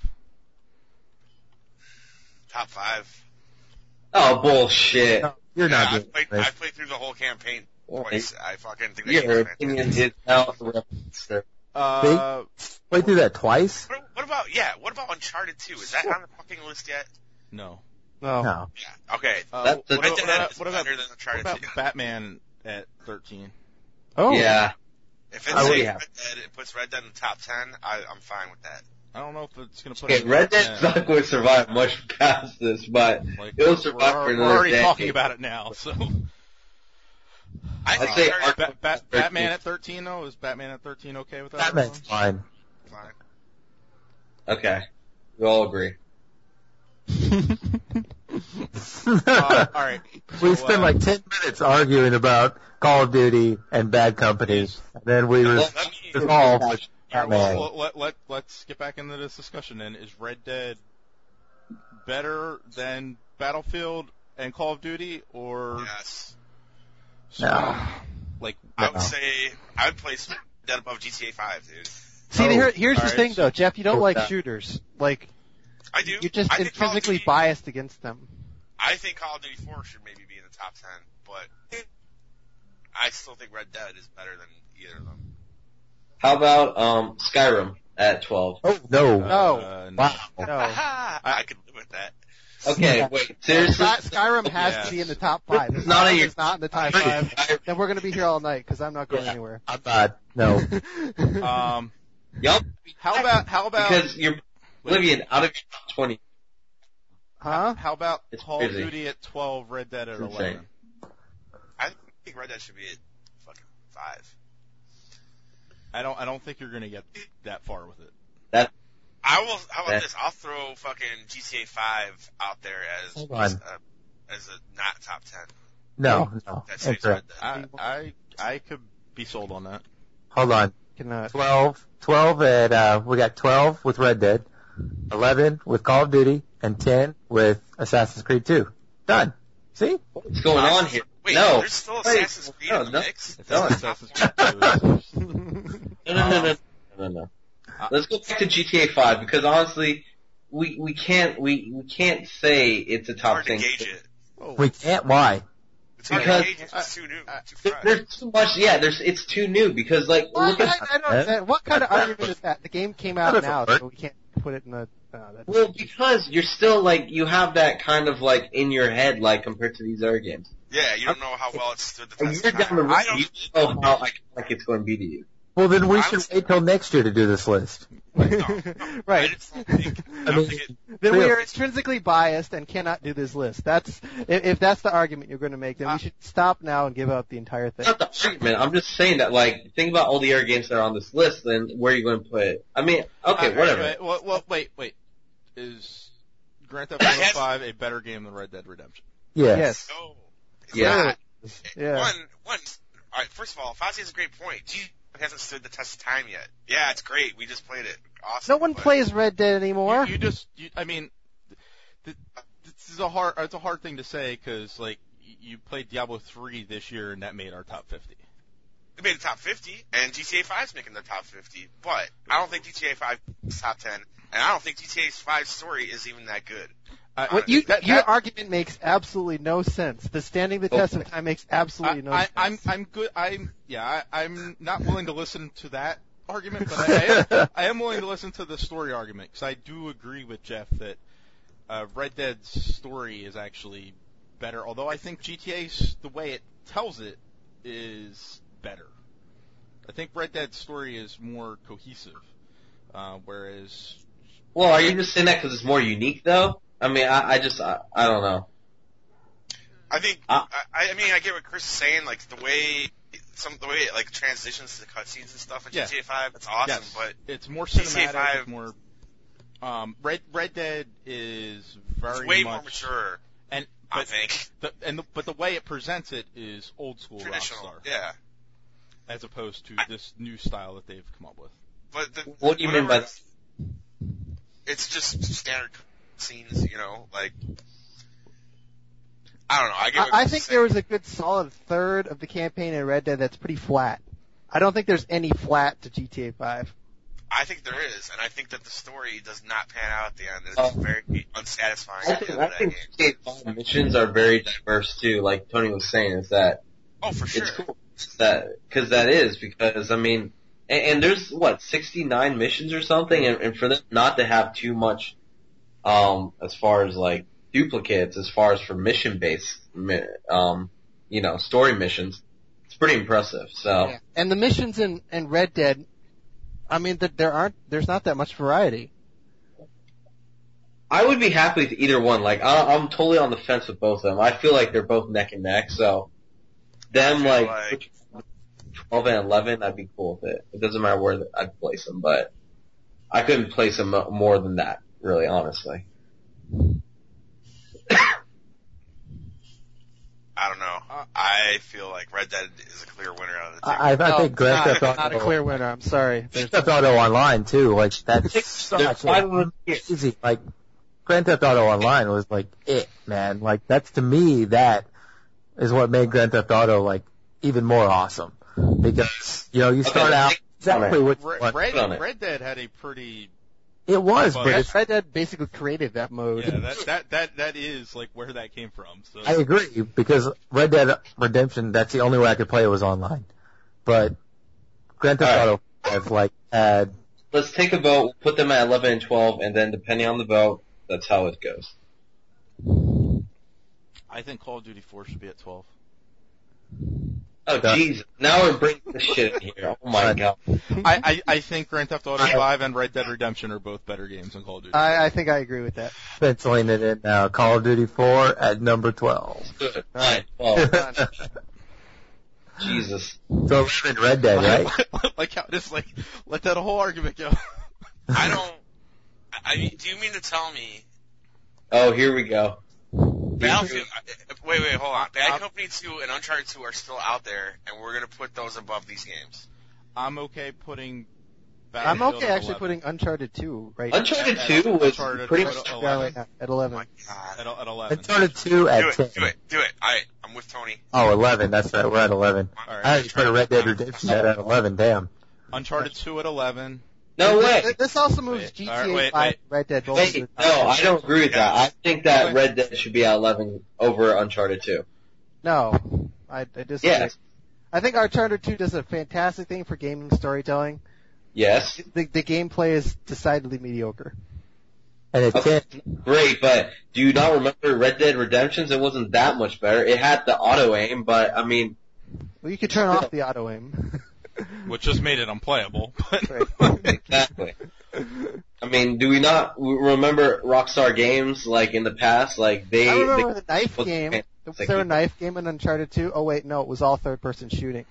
Top five. Oh, bullshit. No, you're Yeah, not I doing played, this. I played through the whole campaign Well, twice. I fucking think that Your game's opinion fantastic. is out the reference. Uh, Played through that twice? What, what about, yeah, what about Uncharted two? Is that on the fucking list yet? no. no. No. Yeah. Okay. Uh, That's the- what, Red what, Dead about, is what about better than what Uncharted about two. Batman at thirteen? Oh. Yeah. If it's I would Red have. Dead, it puts Red Dead in the top ten, I, I'm fine with that. I don't know if it's gonna put. Okay, it in Red the top Dead's ten. not going to survive much past this, but Like, it'll we're, survive we're, for we're another already decade. talking about it now. So, I I'd think say Uncharted Arkham- ba- ba- thirteen. Batman at thirteen though, is Batman at thirteen okay with that? Batman's fine. is fine. Okay. We all agree. Uh, all right. we So, spent uh, like ten minutes arguing about Call of Duty and Bad Company, and then we Well, res- Let me, resolved with All right, Batman. well, let, let, let's get back into this discussion then. Is Red Dead better than Battlefield and Call of Duty, or yes. No. like I would No. say, I would place Red Dead above G T A five, dude. See, Oh, here, here's the alright. thing though, Jeff. You don't like Yeah. shooters. Like, I do. you're just I think Call of intrinsically Duty- biased against them. I think Call of Duty four should maybe be in the top ten, but I still think Red Dead is better than either of them. How about um Skyrim at twelve? Oh no! No. uh, no. Wow. No. I could live with that. Okay, wait, seriously? Sky- Skyrim has Yes. to be in the top five. If It's not in Skyrim your- is not in the top five, then we're gonna be here all night because I'm not going Yeah. anywhere. I'm not. No. Um, Yup. how about how about Because you're Oblivion out of your top twenty. Huh? how about It's Call of crazy. Duty at twelve, Red Dead at It's eleven? insane. I think Red Dead should be at fucking five. I don't I don't think you're gonna get that far with it. That I will. How about Yeah. this? I'll throw fucking G T A five out there as Hold on. as a, as a not top ten. No, no. That saves Red Incorrect. Dead. I I I could be sold on that. Hold on. Cannot. twelve, twelve at, uh, we got twelve with Red Dead, eleven with Call of Duty, and ten with Assassin's Creed two. Done. See? what's going on here? Wait, no, there's still Wait, Assassin's Creed no, in the no. mix. It's Done. Assassin's Creed two. no, no, no, no, no, no. Let's go back to G T A five because honestly, we we can't we we can't say it's a It's top hard to thing. gauge it. Oh, We can't. Why? It's hard Because- to gauge it. It's too new, too There- fresh. There's too much. Yeah, there's it's too new because like What, look I, at I don't, that, what kind of argument is that? The game came out That now, doesn't so we can't put it in a. No, that's, well because you're still like you have that kind of like in your head like compared to these other games. Yeah, you don't know how well it stood the A test year of down time. the road, I don't you don't know how like, like it's going to be to you. Well, then we should Honestly- wait till next year to do this list. no, no. I right. just don't think. I I don't mean, think it, Then we Really? are intrinsically biased and cannot do this list. That's if, if that's the argument you're going to make, then we should stop now and give out the entire thing. It's not the argument. I'm just saying that like think about all the other games that are on this list. Then where are you going to put it? I mean, okay, Uh, whatever. Wait, well, well, wait, wait. Is Grand Theft Auto Yes. five a better game than Red Dead Redemption? Yes. Yes. no. It's Yeah. not. Yeah. One, one. All right. First of all, Fozzie has a great point. G hasn't stood the test of time yet. Yeah, it's great. We just played it. Awesome. No one but- plays Red Dead anymore. You, you just, you, I mean, th- th- this is a hard, it's a hard thing to say because like y- you played Diablo three this year and that made our top fifty. It made the top fifty, and G T A five is making the top fifty. But I don't think G T A five is top ten, and I don't think G T A five's story is even that good. I, What you, that, your that- argument makes absolutely no sense. The standing the test of time makes absolutely no I, sense. I, I'm, I'm good. I'm, yeah, I, I'm not willing to listen to that argument, but I, I, am, I am willing to listen to the story argument because I do agree with Jeff that uh, Red Dead's story is actually better. Although I think G T A's the way it tells it is better. I think Red Dead's story is more cohesive, uh, whereas Well, are you just saying that because it's more unique though? I mean, I, I just I, I don't know. I think. Uh, I, I mean, I get what Chris is saying. Like the way some the way it like transitions to the cutscenes and stuff in Yeah. G T A five. It's awesome, yes, but it's more G T A cinematic, five it's more. Um, Red Red Dead is very it's way much more mature. and I but think the, and the, but the way it presents it is old school traditional. Rockstar, Yeah, as opposed to I- this new style that they've come up with. but the, What do you mean by whatever- It's just standard scenes, you know, like. I don't know. I get what I, I Chris think is there saying. was a good solid third of the campaign in Red Dead that's pretty flat. I don't think there's any flat to G T A five. I think there is, and I think that the story does not pan out at the end. It's Oh. very unsatisfying I at the think end I of that think game. G T A five missions are very diverse too. Like Tony was saying, is that Oh, for sure. it's cool that because that is because I mean, and, and there's what sixty-nine missions or something, and, and for them not to have too much, um, as far as like duplicates, as far as for mission based, um, you know, story missions, it's pretty impressive. So. Yeah. And the missions in, in Red Dead, I mean, that there aren't, there's not that much variety. I would be happy with either one. Like I, I'm totally on the fence with both of them. I feel like they're both neck and neck. So them I feel like, like- twelve and eleven, I'd be cool with it. It doesn't matter where I'd place them, but I couldn't place them more than that. Really, honestly. I don't know. I feel like Red Dead is a clear winner out of the two. I, I No, think Grand it's Theft not, Auto, not a clear winner. I'm sorry. Grand There's, Theft Auto Online too. Like that's There's such five a of them here. easy. Like Grand Theft Auto Online was like it, man. Like that's to me that is what made Grand Theft Auto like even more awesome because you know you start Okay, out exactly what you Red, want. Red, on it. Red Dead had a pretty It was, Well, but Red, it's, Red Dead basically created that mode. yeah that that that that is like where that came from. So I agree because Red Dead Redemption, that's the only way I could play it was online. But Grand Theft All right. Auto have like had Let's take a vote. We'll put them at eleven and twelve, and then depending on the vote, that's how it goes. I think Call of Duty four should be at twelve. Oh, Yeah. jeez. Now we're bringing this shit in here. Oh my Right. god. I, I I think Grand Theft Auto five and Red Dead Redemption are both better games than Call of Duty. I, I think I agree with that. penciling it in now. Call of Duty four at number twelve. Good. Alright. Alright, well, Done. Jesus. So eleven Red Dead, right? like how just like let that whole argument go. I don't. I, do you mean to tell me? Oh, here we go. Battlefield. Wait, wait, hold on. Bad Company two and Uncharted two are still out there, and we're gonna put those above these games. I'm okay putting. I'm okay actually eleven. putting Uncharted two right Uncharted At- two at- was Uncharted pretty two much. at yeah, eleven. right now, at eleven. Oh my God. At, at eleven. Uncharted two at Do it, ten. do it, do it. Alright, I'm with Tony. Oh, eleven. That's right. We're at eleven. All right. I already put a Red Dead Redemption at at eleven. Damn. Uncharted two at eleven. No way. This, this also moves Wait, G T A all right, wait, five, wait. Red Dead. both Wait, to the no, top I ten. don't agree with that. I think that Okay. Red Dead should be at eleven over Uncharted two. No, I, I disagree. Yes. I think Uncharted two does a fantastic thing for gaming storytelling. Yes. The, the gameplay is decidedly mediocre. And at Okay, ten. great, but do you not remember Red Dead Redemptions? It wasn't that much better. It had the auto aim, but I mean, Well, you could turn off the auto aim. Which just made it unplayable. But Right. exactly. I mean, do we not remember Rockstar Games like in the past? Like they. I remember they the knife was game. Was fantastic. there a knife game in Uncharted two? Oh wait, no, it was all third-person shooting.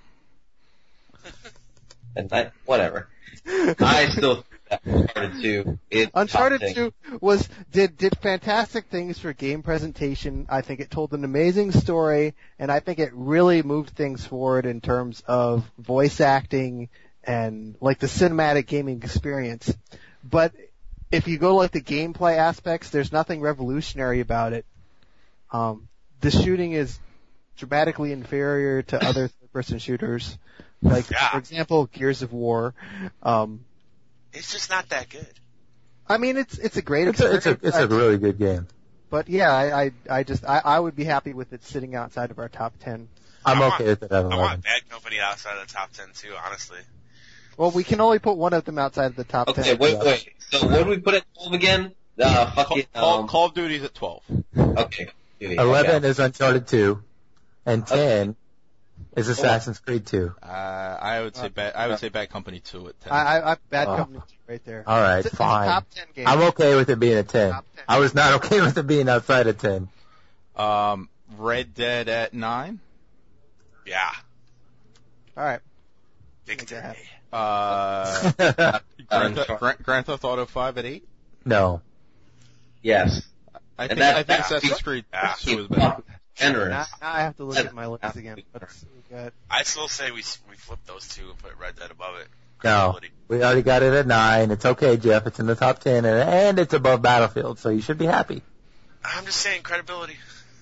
And I, whatever. I still think that Uncharted two is Uncharted top two was did did fantastic things for game presentation. I think it told an amazing story, and I think it really moved things forward in terms of voice acting and like the cinematic gaming experience. But if you go like the gameplay aspects, there's nothing revolutionary about it. Um, the shooting is dramatically inferior to other third-person shooters, like Yeah. for example, Gears of War. Um, It's just not that good. I mean, it's it's a great It's a, it's experience. a, it's a really good game. But yeah, I, I, I just, I, I would be happy with it sitting outside of our top ten. I'm I okay want- with it at I eleven. want Bad Company outside of the top ten too, honestly. Well, we can only put one of them outside of the top Okay, ten. wait, wait. So what do we put at twelve again? Uh, Call, fucking, Call, um, Call of Duty's at twelve. okay. eleven Okay. is Uncharted two, and ten is Assassin's Creed two. Uh, I would say bad. I would say Bad Company two at ten. I, I, I Bad Oh. Company right there. All right, It's, it's a fine. top ten game. I'm okay with it being a ten. Top ten. I was not okay with it being outside of ten. Um, Red Dead at nine. Yeah. All right. Victory. Uh, Uh, Grand, Theft, Grand, Grand Theft Auto five at eight. No. Yes. I And think that- I think that- Assassin's Creed Ah. two is better. Now, Generous. now I have to look at my list again. Let's, we got, I still say we we flip those two and put Red Dead above it. No. Credibility. We already got it at nine. It's okay, Jeff. It's in the top ten, and, and it's above Battlefield, so you should be happy. I'm just saying credibility.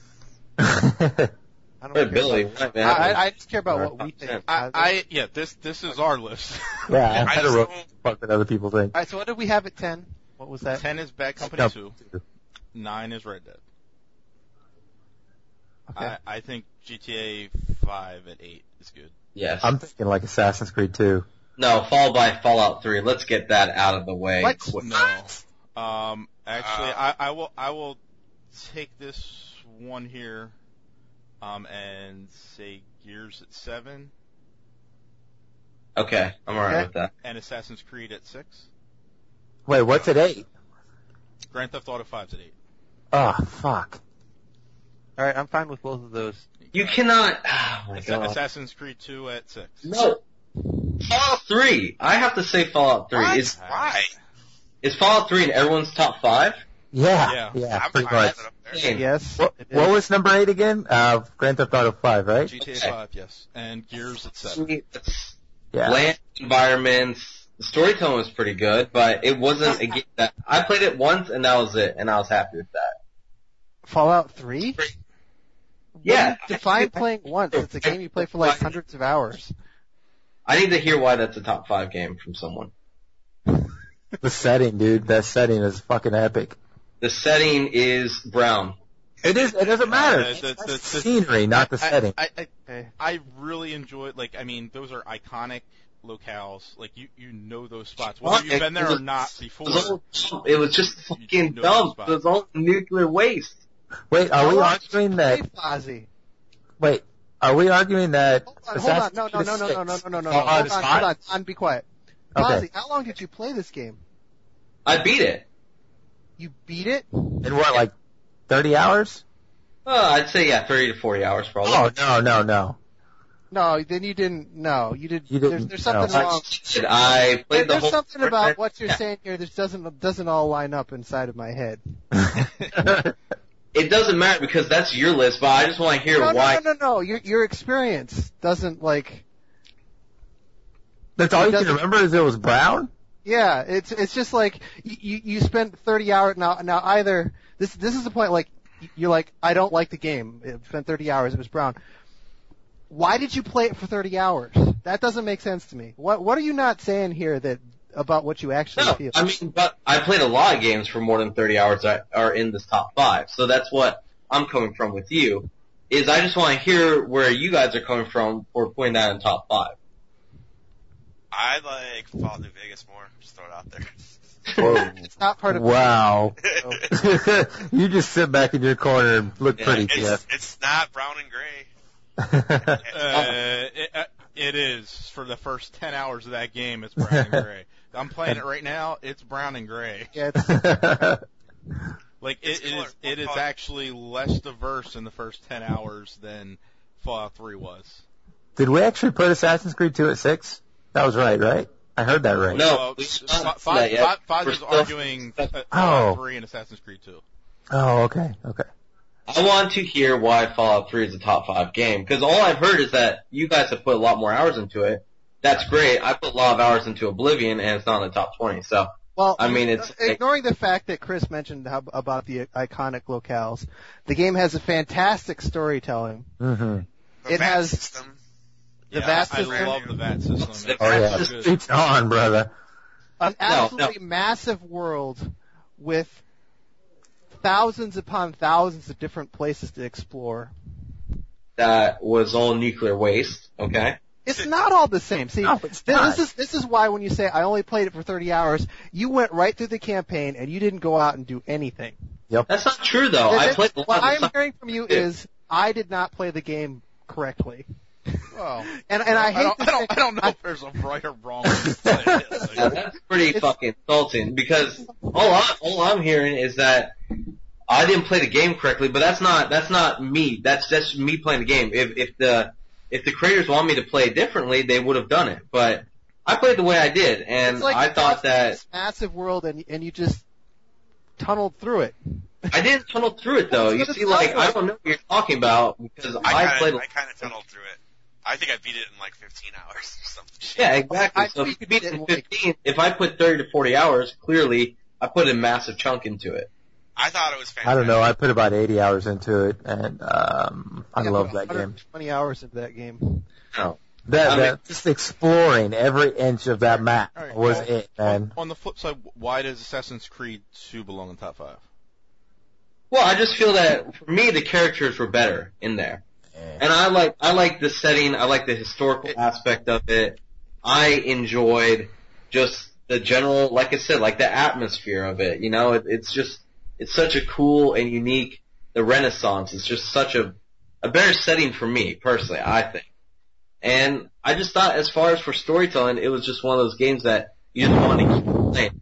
I don't care Credibility. about, man. I, I, I just care about Or what we top think. ten. I, I yeah. This this is our list. yeah, I I had just to wrote don't- fuck what other people think. All right, so what did we have at ten? What was that? ten is Bad Company No. two. Nine is Red Dead. Okay. I, I think G T A five at eight is good. Yes. I'm thinking like Assassin's Creed two. No, followed by Fallout three. Let's get that out of the way. What? quick. No. Um, actually, Uh, I, I will I will take this one here, um, and say Gears at seven Okay, I'm alright Okay. with that. and Assassin's Creed at six. Wait, what's at eight? Grand Theft Auto five's at eight. Oh, fuck. All right, I'm fine with both of those. You cannot. Oh my Assa- god. Assassin's Creed two at six. No. Fallout three. I have to say Fallout three. What? Is Why? is Fallout three in everyone's top five? Yeah, Yeah. yeah, I'm pretty fine much. with it up there. Damn. Yes. What, it what is. was number eight again? Uh, Grand Theft Auto five, right? G T A Okay. five, yes, and Gears at seven. Sweet. It's Yeah. land environments. The storytelling was pretty good, but it wasn't a game that I played it once and that was it, and I was happy with that. Fallout three? Yeah. Define playing once. It's a game you play for like hundreds of hours. I need to hear why that's a top five game from someone. The setting, dude. That setting is fucking epic. The setting is brown. It is. It doesn't matter. Uh, It's the- the the- the- scenery, not the I, setting. I, I, Okay. I really enjoyed, like, I mean, those are iconic locales. Like, you, you know those spots. Whether you've been there or not It before. was all, it was just fucking know dumb. those It was all nuclear waste. Wait, are we Hold on. arguing that? Hey, Fozzie. Wait, are we arguing that? Hold on, hold on. Assassin's No, no, Creed no, no, six no, no, no, no, no. Oh, Hold it's on, not? hold on. Don, be quiet. Okay. Fozzie, how long did you play this game? I beat it. You beat it? In what, like thirty hours? Uh, I'd say yeah, thirty to forty hours probably. Oh no, no, no. No, then you didn't. No, you did. You there's, didn't, there's something no. wrong. I played There- the there's whole. something about what you're Yeah. saying here that doesn't doesn't all line up inside of my head. It doesn't matter because that's your list, but I just want to hear No, why. no, no, no, no. Your your experience doesn't like. That's all It you can doesn't- remember is it was brown? Yeah, it's it's just like you you, you spent thirty hours now. Now either this this is the point. Like you're like I don't like the game. It spent thirty hours. It was brown. Why did you play it for thirty hours? That doesn't make sense to me. What what are you not saying here that about what you actually No, feel? I mean, but I played a lot of games for more than thirty hours that are in this top five. So that's what I'm coming from with you, is I just want to hear where you guys are coming from for putting that in top five. I like Fallout New Vegas more. Just throw it out there. It's not part of. Wow. You just sit back in your corner and look Yeah, pretty, It's, Jeff. it's not brown and gray. Uh, it, uh, it is. For the first ten hours of that game, it's brown and gray. I'm playing it right now. It's brown and gray. Yeah, it's, Like It's it, it color- is. It is color. actually less diverse in the first ten hours than Fallout three was. Did we actually put Assassin's Creed two at six? That was right, right? I heard that right. No, Uh, we s- haven't Fi- done Fi- that yet. Fi- Five We're is still- arguing uh, Oh. Fallout three and Assassin's Creed two. Oh, okay, okay. I want to hear why Fallout three is a top five game, because all I've heard is that you guys have put a lot more hours into it. That's great. I put a lot of hours into Oblivion, and it's not in the top twenty. So well, I mean, it's- ignoring the fact that Chris mentioned how, about the iconic locales. The game has a fantastic storytelling. Mm-hmm. The It V A T has- system. The yeah, V A T I, I system- love the V A T system. The It's Oh yeah, V A T so good. it's on, brother. An No, absolutely massive world with thousands upon thousands of different places to explore. that was all nuclear waste. Okay. It's not all the same. See, No, it's th- not. this is this is why when you say I only played it for thirty hours, you went right through the campaign and you didn't go out and do anything. That's not true though. I Th- played a what lot of I'm stuff. hearing from you is I did not play the game correctly. Well, And and I hate don't, to I don't, say- I don't know if there's a right or wrong way to play it. Yeah, Like, that's pretty It's- fucking insulting because all I all I'm hearing is that I didn't play the game correctly, but that's not that's not me. That's just me playing the game. If if the if the creators want me to play it differently, they would have done it. But I played the way I did, and it's like I you thought crossed that this massive world and and you just tunneled through it. I didn't tunnel through it though. You That's see, what it like sounds like. I don't know what you're talking about because I, I played. kind a of, I kind of tunneled through it. I think I beat it in like fifteen hours or something. Yeah, exactly. I So know if you you beat it did in like- fifteen, if I put thirty to forty hours, clearly I put a massive chunk into it. I thought it was fantastic. I don't know. I put about eighty hours into it, and um, I Yeah, love put that game. one hundred twenty hours into that game. No. That, I mean- that just exploring every inch of that map All right, was well, it, man. on the flip side, why does Assassin's Creed two belong in top five? Well, I just feel that for me the characters were better in there. And I like I like the setting, I like the historical aspect of it. I enjoyed just the general, like I said, like the atmosphere of it. You know, it, it's just it's such a cool and unique. The Renaissance is just such a a better setting for me personally, I think. And I just thought, as far as for storytelling, it was just one of those games that you just want to keep playing.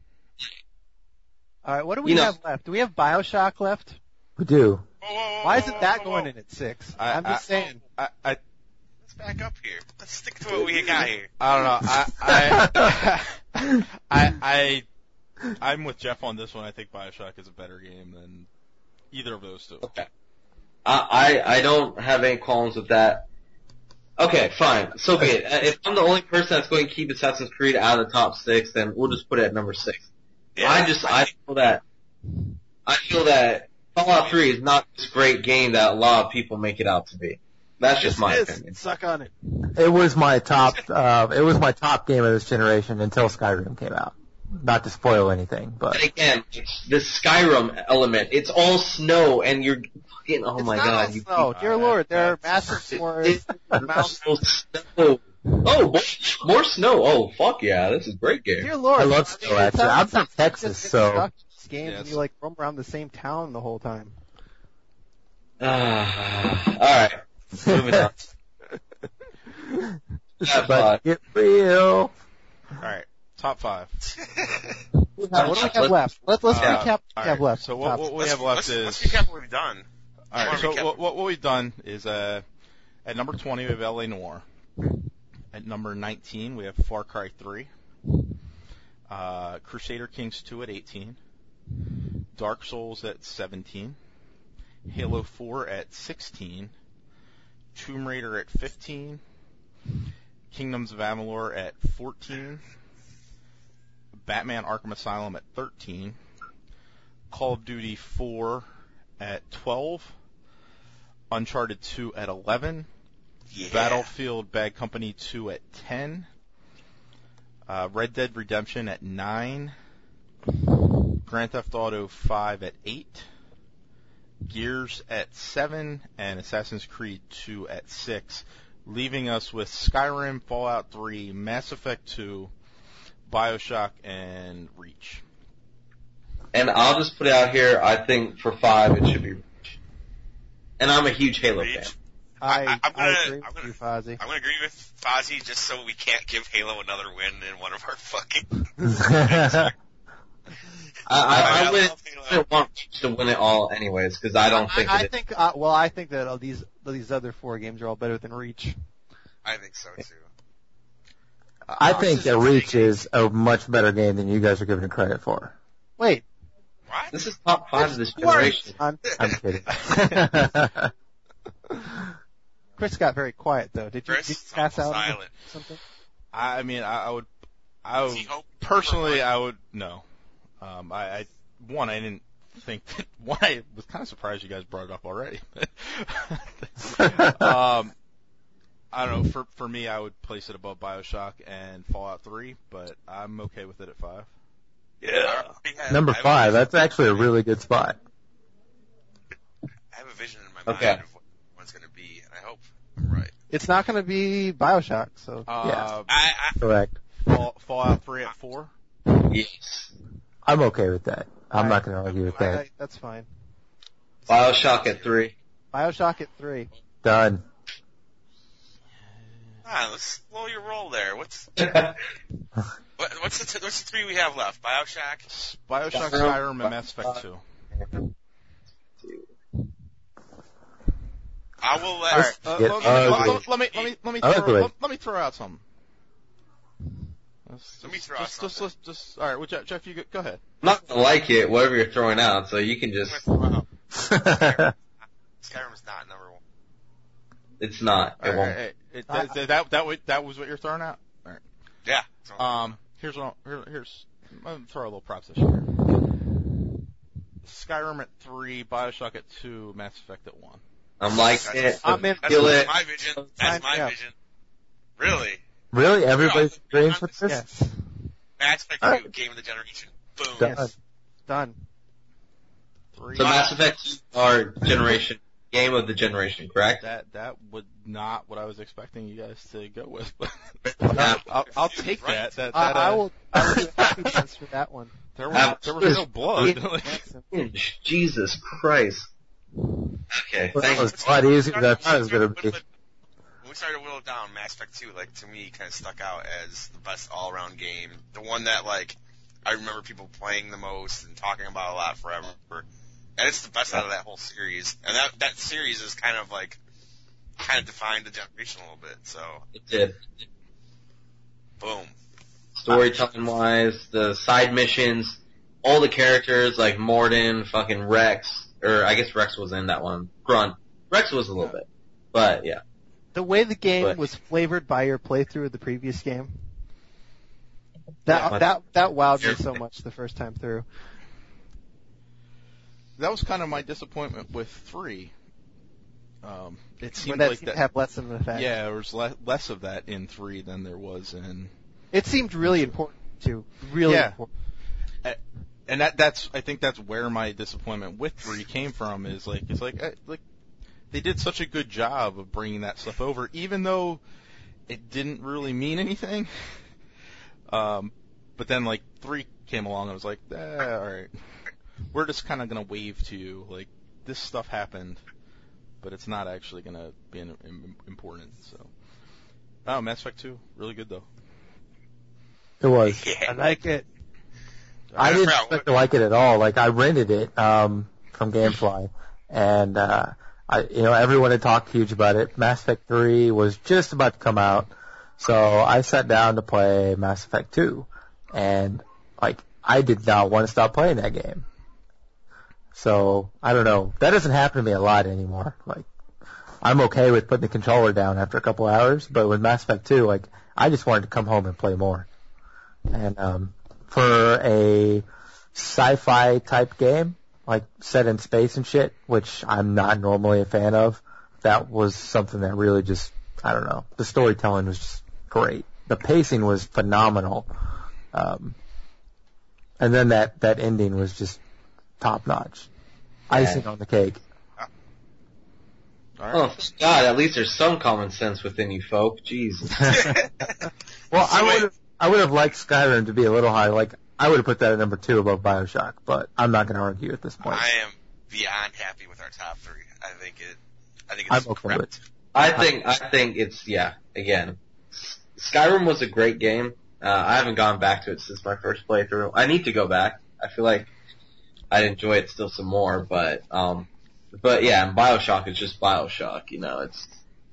All right, what do we You know- have left? Do we have BioShock left? We do. Whoa, whoa, whoa, Why whoa, isn't whoa, that whoa, going whoa. in at six? I- I'm just I- saying. I, I, Let's back up here. Let's stick to what we got here. I don't know. I, I, I, I, I'm with Jeff on this one. I think Bioshock is a better game than either of those two. Okay. I, I I don't have any qualms with that. Okay, fine. So be it. Uh, If I'm the only person that's going to keep Assassin's Creed out of the top six, then we'll just put it at number six. Yeah, I just I feel that I feel that Fallout three is not this great game that a lot of people make it out to be. That's just my Yes, opinion. suck on it. It was my top. Uh, it was my top game of this generation until Skyrim came out. Not to spoil anything, but And again, it's the Skyrim element. It's all snow, and you're fucking. Oh it's my not god! all You snow. Dear Uh, Lord, there are that's- massive It- forests, it- mountains. more snow. Oh, more, more snow. Oh, fuck yeah. This is a great game. Dear Lord, I love snow, it actually. sounds I'm from like you Texas, just so- get stuck in these games Yes. and you like roam around the same town the whole time. Ah, alright. Moving on. Have but fun. get real. All right, top five. Uh, what do we have left? Let's let's Uh, recap what all we right, have left. So what, Top- what we let's, have left let's, is let's recap what we've done. all right. wanna So recap what, what what we've done is uh, at number twenty we have L A Noire. At number nineteen, we have Far Cry three. Uh, Crusader Kings two at eighteen. Dark Souls at seventeen. Halo four at sixteen. Tomb Raider at fifteen. Kingdoms of Amalur at fourteen. Batman Arkham Asylum at thirteen. Call of Duty four at twelve. Uncharted two at eleven. Yeah. Battlefield Bad Company two at ten. Uh, Red Dead Redemption at nine. Grand Theft Auto five at eight. Gears at seven. And Assassin's Creed two at six. Leaving us with Skyrim, Fallout three, Mass Effect two, BioShock, and Reach. And I'll just put it out here, I think for five it should be Reach. And I'm a huge Halo Reach. fan. I, I- I'm I gonna- agree I'm with gonna- you, Fozzie. I'm gonna agree with Fozzie just so we can't give Halo another win in one of our fucking. I, I, I, I wouldn't, love Halo. I wouldn't want Reach to win it all anyways, because I don't think I, I it think, uh, well, I think that all these these other four games are all better than Reach. I think so too. I Uh, think this that is Reach ridiculous. is a much better game than you guys are giving it credit for. Wait, What? This is top five of this What? generation. I'm, I'm kidding. Chris got very quiet though. Did you, Chris did is you pass out almost on silent. something? I mean, I, I would, I Does would, he hope personally, number I would, no. Um, I, I, one, I didn't think that, one, I was kind of surprised you guys brought it up already. um, I don't know, for, for me, I would place it above BioShock and Fallout three, but I'm okay with it at five. I already have- Number I have a five, vision- that's actually a really good spot. I have a vision in my Okay. mind of what one's gonna be, and I hope I'm right. It's not going to be BioShock, so Uh, I, I Correct. Fall, Fallout three at four. Yes. I'm okay with that. I'm not going to argue with I, that. I, that's fine. BioShock at three. BioShock at three. Done. ah, let's slow your roll there. What's what, what's the t- what's the three we have left? BioShock. BioShock, Skyrim, Skyrim, and Mass Effect two. I will let. Alright, uh, Get let, me- ugly. let, let me, let me, let me, Ugly. throw, let, let me throw out something. Let's- Let me just- throw out just, just, something. just, just, alright, well, Jeff, Jeff, you go, go ahead. I'm not gonna like it, whatever you're throwing out, so you can just, Wow. Skyrim is not number one. it's not. It Alright, won't. alright, it, that, that, that, that, wa- that was what you're throwing out? Alright. Yeah. So, Um, here's what, I'll- here, here's, I'm gonna throw a little proposition here. Skyrim at three, BioShock at two, Mass Effect at one. I'm liking it. I'm in- that's Feel it. my vision. Sign That's me my up. vision. Really. Really? Everybody's Yeah. agreeing with this? Yes. Mass Effect Alright. two, Game of the Generation. Boom. Done. Yes. Done. Three. So Mass Effect are generation, game of the generation, correct? That, that would not what I was expecting you guys to go with, but Yeah. I'll, I'll take Right. that. That, I, that, I uh, will. I will do a happy dance for that one. There was, Um, there was no blood. Like, Inch. Jesus Christ. Okay, Well, thank that you. was a lot easier than I thought it was going to be. When we started to whittle it down, Mass Effect two, like, to me, kind of stuck out as the best all-around game. The one that, like, I remember people playing the most and talking about a lot forever. And it's the best out of that whole series. And that, that series is kind of, like, kind of defined the generation a little bit, so, It did. boom. Storytelling wise, the side missions, all the characters like Morden, fucking Rex, or I guess Rex was in that one. Grunt. Rex was a little bit. But yeah. The way the game But- was flavored by your playthrough of the previous game, that Yeah. that that wowed me so much the first time through. that was kind of my disappointment with three. Um, it When seemed that like seemed to that. have less of an effect. Yeah, there was le- less of that in three than there was in. It seemed really important too. Really Yeah. important. And that that's I think that's where my disappointment with three came from. Is like it's like eh, like they did such a good job of bringing that stuff over, even though it didn't really mean anything. Um, but then like three came along, and I was like, eh, all right, we're just kind of gonna wave to you, like this stuff happened, but it's not actually gonna be an, im important. So, oh, Mass Effect two, really good though. It was. I Yeah. like it. I didn't forgot expect what- to like it at all. Like I rented it um, from GameFly, and uh, I, you know, everyone had talked huge about it. Mass Effect three was just about to come out, so I sat down to play Mass Effect two, and like I did not want to stop playing that game. So I don't know. That doesn't happen to me a lot anymore. Like I'm okay with putting the controller down after a couple hours, but with Mass Effect two, like I just wanted to come home and play more. And um, for a sci-fi type game, like set in space and shit, which I'm not normally a fan of, that was something that really just, I don't know, the storytelling was just great. The pacing was phenomenal. Um, and then that, that ending was just top notch. Icing on the cake. All right. Oh, God, at least there's some common sense within you folk. Jeez. Well, I would have, I would have liked Skyrim to be a little high. Like, I would have put that at number two above BioShock, but I'm not going to argue at this point. I am beyond happy with our top three. I think it, I think it's I'm okay correct. with it. I think, I think it's, yeah, again, Skyrim was a great game. Uh, I haven't gone back to it since my first playthrough. I need to go back. I feel like I'd enjoy it still some more, but, um, but yeah, and BioShock is just BioShock, you know, it's,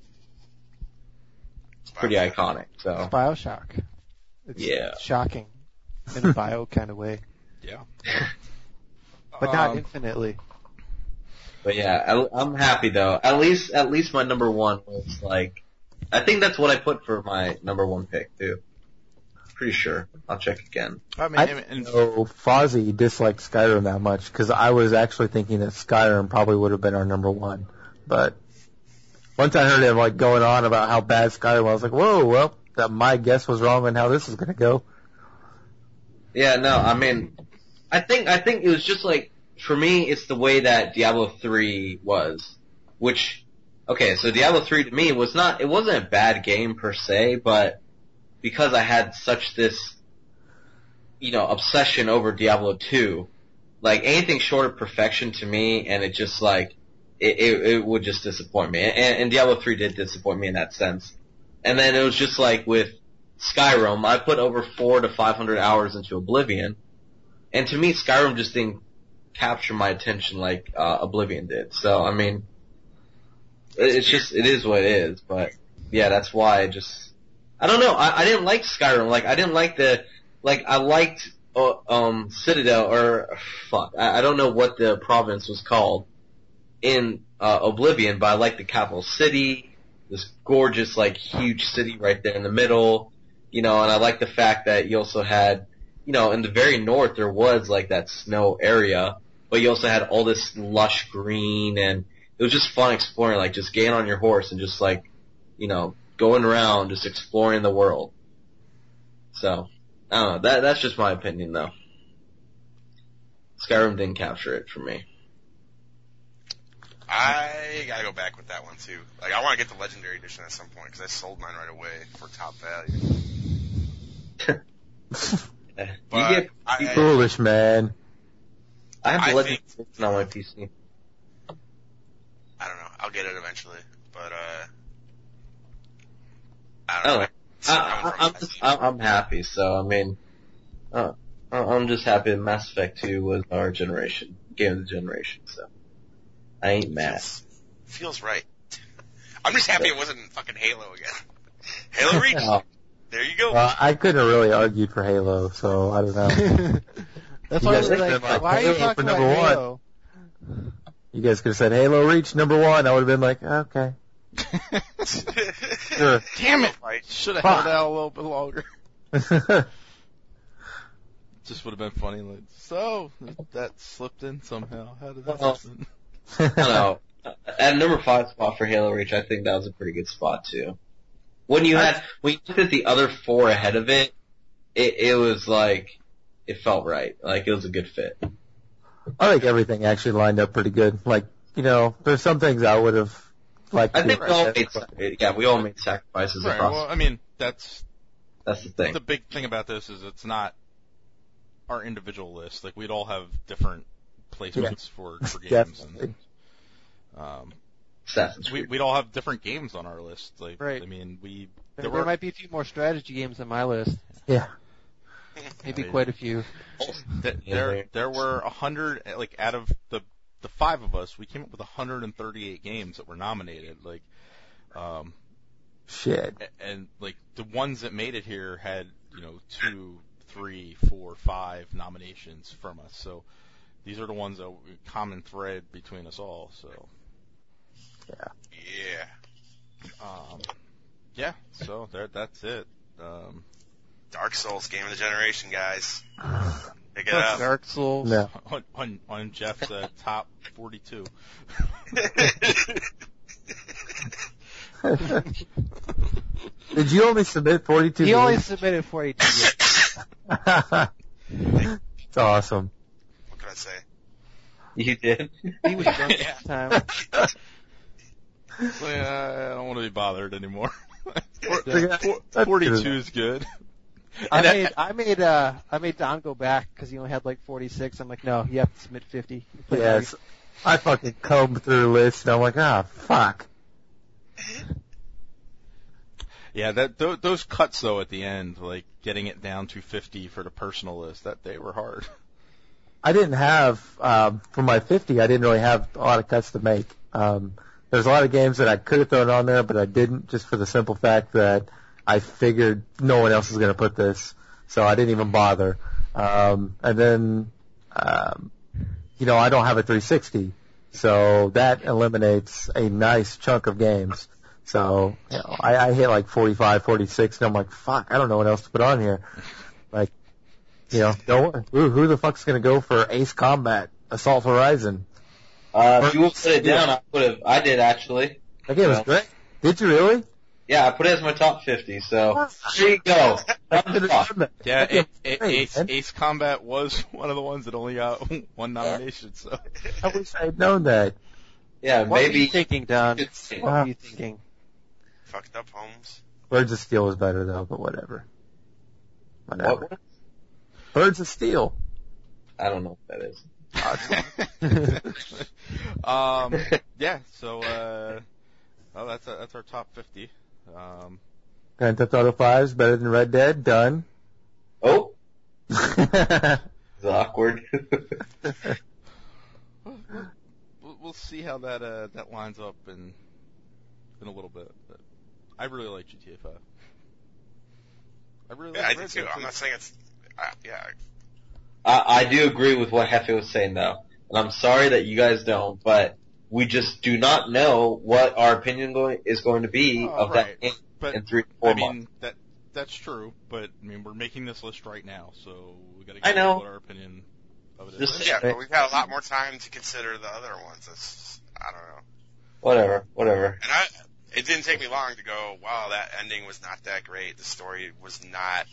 it's pretty iconic, so. BioShock. It's Yeah. shocking in a bio kind of way, Yeah. but not Um, infinitely. But yeah, I, I'm happy though. At least, at least my number one was like, I think that's what I put for my number one pick too. Pretty sure. I'll check again. I mean, I I didn't mean, know Fozzie disliked Skyrim that much, because I was actually thinking that Skyrim probably would have been our number one. But once I heard him like going on about how bad Skyrim was, I was like, whoa, well, that my guess was wrong on how this is going to go. Yeah, no, I mean, I think, I think it was just like, for me, it's the way that Diablo three was, which, okay, so Diablo three to me was not, it wasn't a bad game per se, but because I had such this, you know, obsession over Diablo two, like anything short of perfection to me, and it just like, it, it, it would just disappoint me. And, and Diablo three did disappoint me in that sense. And then it was just like with Skyrim, I put over four to five hundred hours into Oblivion, and to me, Skyrim just didn't capture my attention like uh, Oblivion did. So, I mean, it's just, it is what it is, but yeah, that's why I just, I don't know, I, I didn't like Skyrim, like, I didn't like the, like, I liked, uh, um, Citadel, or, fuck, I, I don't know what the province was called in, uh, Oblivion, but I liked the capital city, this gorgeous, like, huge city right there in the middle, you know, and I liked the fact that you also had, you know, in the very north there was, like, that snow area, but you also had all this lush green, and it was just fun exploring, like, just getting on your horse and just, like, you know, going around, just exploring the world. So, I don't know, that, that's just my opinion, though. Skyrim didn't capture it for me. I gotta go back with that one too. Like, I want to get the Legendary Edition at some point, because I sold mine right away for top value. you But get, I- you- Foolish, man. I have I the Legend think- Edition on my P C. I don't know. I'll get it eventually, but uh, I Oh, don't know. I, I, I'm just, I'm I'm happy. So I mean, uh, I'm just happy that Mass Effect two was our generation, game of the generation. So I ain't mad. Feels right. I'm just happy it wasn't fucking Halo again. Halo Reach. Oh. There you go. Well, I couldn't have really argued for Halo, so I don't know. That's You why I guys was think like, that, like, why are you Halo talking for about number one? Halo? You guys could have said Halo Reach number one. I would have been like, okay, sure. Damn it! Right. Should have Fuck. held out a little bit longer. Just would have been funny. Like, so that slipped in somehow. How did that Well, slip in? I don't know. At number five spot for Halo Reach, I think that was a pretty good spot too. When you had, when you looked at the other four ahead of it, it, it was like, it felt right. Like, it was a good fit. I think everything actually lined up pretty good. Like, you know, there's some things I would have liked. I to think do we all better, made, yeah, we all made sacrifices Right. across. Well, I mean, that's That's the thing. the big thing about this is it's not our individual list. Like, we'd all have different placements for, for games. Definitely. And, um, Assassin's we, Creed. we'd all have different games on our list. Like, Right. I mean, we There, there there were might be a few more strategy games on my list. Yeah. Maybe I- quite a few. th- Yeah, there they- there were a hundred like out of the the five of us, we came up with one hundred thirty-eight games that were nominated. Like, um, Shit. and like the ones that made it here had, you know, two, three, four, five nominations from us. So these are the ones that common thread between us all. So Yeah. Yeah. um, yeah. So there, that's it. Um, Dark Souls game of the generation, guys. Pick it up. Dark Souls. No. on on, on Jeff's uh, top forty-two. Did you only submit forty-two? He only games? submitted forty-two. It's awesome. What can I say? You did? He was drunk at the time. So, yeah, I don't want to be bothered anymore. Yeah. That's forty-two good. is good. I And that- made I made uh I made Don go back because he only had like forty-six. I'm like, no, you have to submit fifty. Play Yes. I fucking combed through lists and I'm like, ah, fuck. Yeah, that th- those cuts though at the end, like getting it down to fifty for the personal list, that they were hard. I didn't have, um, for my fifty, I didn't really have a lot of cuts to make. Um, there's a lot of games that I could have thrown on there, but I didn't, just for the simple fact that I figured no one else was going to put this, so I didn't even bother. Um, and then, um, you know, I don't have a three sixty, so that eliminates a nice chunk of games. So, you know, I, I hit like forty-five, forty-six, and I'm like, fuck, I don't know what else to put on here. Like, you know, no one, who, who the fuck's gonna go for Ace Combat, Assault Horizon? Uh, if you would put it down, I would have. I did actually. That game was Well. great. Did you really? Yeah, I put it as my top fifty. So there you go. I Thumbs could've up. done that. Yeah, That game A- was A- great, Ace, man. Ace Combat was one of the ones that only got one nomination. So I wish I had known that. Yeah, What were you maybe. thinking, Don? It's- What were you thinking? Fucked up, Holmes. Birds of Steel was better though, but whatever. Whatever. What? Birds of Steel. I don't know what that is. um, yeah. So uh, oh, that's a, that's our top fifty. Um, Grand Theft Auto five is better than Red Dead. Done. Oh, it's awkward. we'll, we'll see how that uh, that lines up in in a little bit. But I really like G T A five. I really Yeah, I like do Red too. Dead, I'm not saying it's. Uh, yeah. I, I do agree with what Hefe was saying though, and I'm sorry that you guys don't, but we just do not know what our opinion going is going to be Oh, of right. that game But in three or four I mean months. that that's true. But I mean we're making this list right now, so we got to I get know. what our opinion of it is. Just- Yeah, but we've had a lot more time to consider the other ones. It's, I don't know. Whatever, whatever. And I, it didn't take me long to go, wow, that ending was not that great. The story was not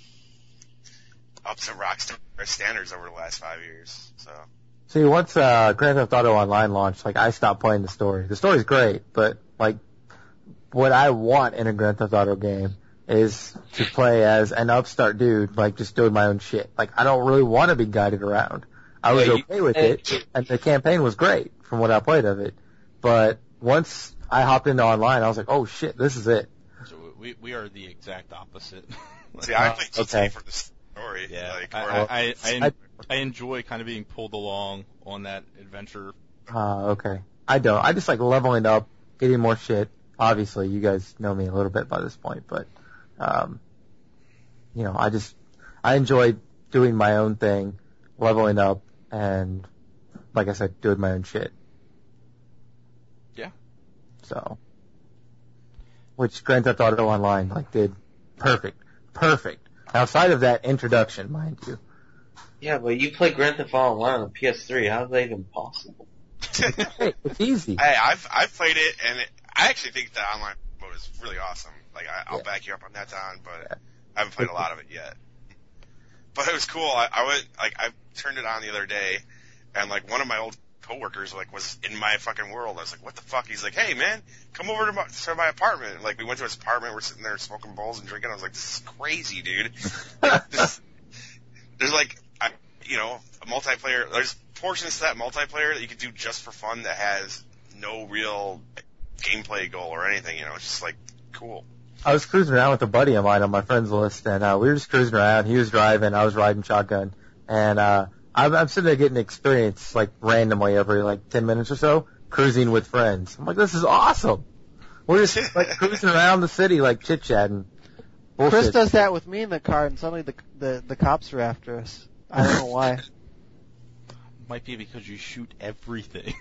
up to Rockstar standards over the last five years. So, See, once uh, Grand Theft Auto Online launched, like I stopped playing the story. The story's great, but like what I want in a Grand Theft Auto game is to play as an upstart dude, like just doing my own shit. Like I don't really want to be guided around. I was Yeah, you- okay with it, and the campaign was great from what I played of it. But once I hopped into online, I was like, oh shit, this is it. So we we are the exact opposite. see, I Uh, played G T A okay. for the story. Yeah, Like, I, or- I, I, I, I- I enjoy kind of being pulled along on that adventure. Uh, okay. I don't. I just like leveling up, getting more shit. Obviously, you guys know me a little bit by this point, but, um, you know, I just, I enjoy doing my own thing, leveling up, and, like I said, doing my own shit. Yeah. So, which Grand Theft Auto Online, like, did perfect. Perfect. Outside of that introduction, mind you. Yeah, but you play Grand Theft Auto Online on the P S three. How is that even possible? Hey, it's easy. Hey, I've I've played it, and it, I actually think the online mode is really awesome. Like, I, I'll Yeah. back you up on that, Don, but Yeah. I haven't played a lot of it yet. But it was cool. I, I went like I turned it on the other day, and like one of my old coworkers like was in my fucking world. I was like, "What the fuck?" He's like, "Hey man, come over to my, to my apartment." And, like we went to his apartment. We're sitting there smoking bowls and drinking. I was like, "This is crazy, dude." This, there's like, I, you know, a multiplayer. There's portions to that multiplayer that you could do just for fun that has no real gameplay goal or anything. You know, it's just like cool. I was cruising around with a buddy of mine on my friends list, and uh, we were just cruising around. He was driving, I was riding shotgun, and uh, I'm, I'm sitting there getting experience, like, randomly every, like, ten minutes or so, cruising with friends. I'm like, this is awesome. We're just, like, cruising around the city, like, chit-chatting. Bullshit. Chris does that with me in the car, and suddenly the the, the cops are after us. I don't know why. Might be because you shoot everything.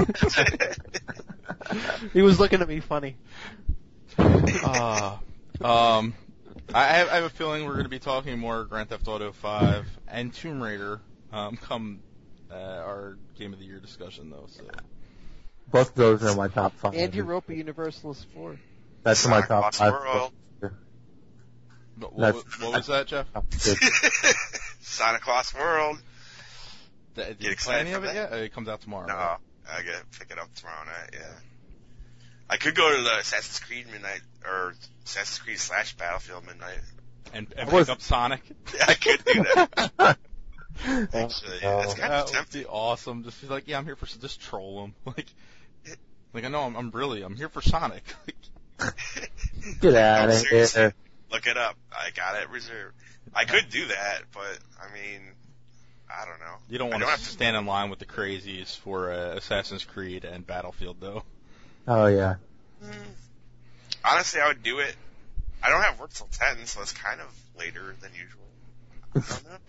He was looking at me funny. Uh, um, I have, I have a feeling we're going to be talking more Grand Theft Auto five and Tomb Raider um, come uh, our Game of the Year discussion, though. So Both of those are my top five. And Europa Universalist four. That's in my Sonic top Lost five. World. what, what, what was that, Jeff? Sonic Lost World. Did Get you play excited any for of it that? yet? Or it comes out tomorrow. No, right? I gotta pick it up tomorrow night. Yeah, I could go to the Assassin's Creed midnight or Assassin's Creed slash Battlefield midnight. And, and Was- pick up Sonic. I could do that. Actually, yeah, that's kind That of would tempting. be awesome. Just be like, yeah, I'm here for just troll him. Like, like I know I'm, I'm really I'm here for Sonic. Get out No, of seriously. here. Look it up. I got it reserved. I could do that, but I mean, I don't know. You don't I want don't to have to- stand in line with the crazies for uh, Assassin's Creed and Battlefield, though. Oh, yeah. Mm. Honestly, I would do it. I don't have work till ten, so it's kind of later than usual. I don't know.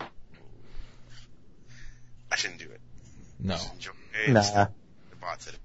I shouldn't do it. No. Just enjoy it. Nah. I bought today.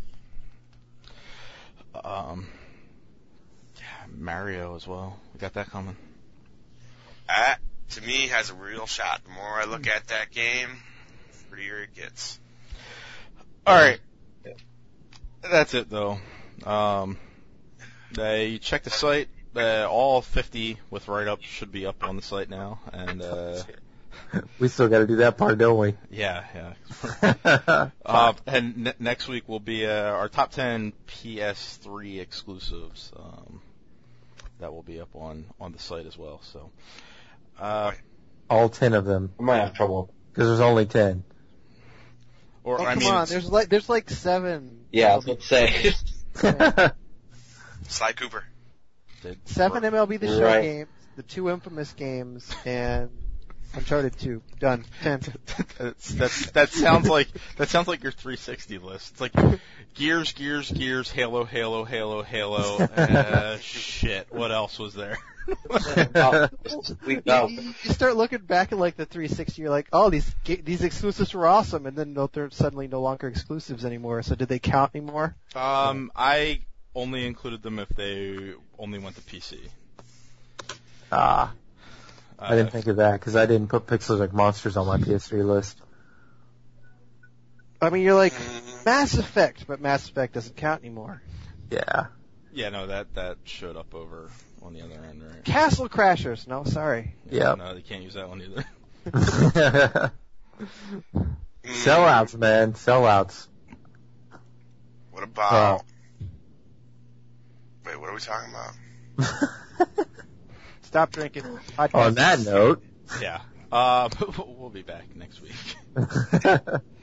Um, yeah, Mario as well. We got that coming. That, to me, has a real shot. The more I look at that game, the prettier it gets. All right. That's it, though. Um, they check the site. Uh, all fifty with write-ups should be up on the site now, and uh, We still got to do that part, don't we? yeah, yeah. uh, and ne- next week will be uh, our top ten P S three exclusives. Um, that will be up on on the site as well. So, uh, All ten of them. I might have trouble. Because there's only ten. or Oh, I come mean, on, there's like there's like seven. Yeah, I was about to say. Sly Cooper. the- Seven M L B The Show Right. games, the two infamous games, and Uncharted two. Done. Ten. that's, that's, that sounds like that sounds like your three sixty list. It's like Gears, Gears, Gears, Halo, Halo, Halo, Halo. Uh, shit. What else was there? We You, go. you you start looking back at like the three sixty, you're like, oh, these ga- these exclusives were awesome, and then no, they're suddenly no longer exclusives anymore. So did they count anymore? Um, I only included them if they only went to P C. Ah, Uh, I didn't think of that because I didn't put Pixels Like Monsters on my P S three list. I mean, you're like Mhm. Mass Effect, but Mass Effect doesn't count anymore. Yeah. Yeah, no, that that showed up over on the other end, right? Castle Crashers, no, sorry. Yep. No, they can't use that one either. Mm, Sellouts, man. Sellouts. What about... Wait, what are we talking about? Stop drinking. Podcast. On that note. Yeah. Uh, we'll be back next week.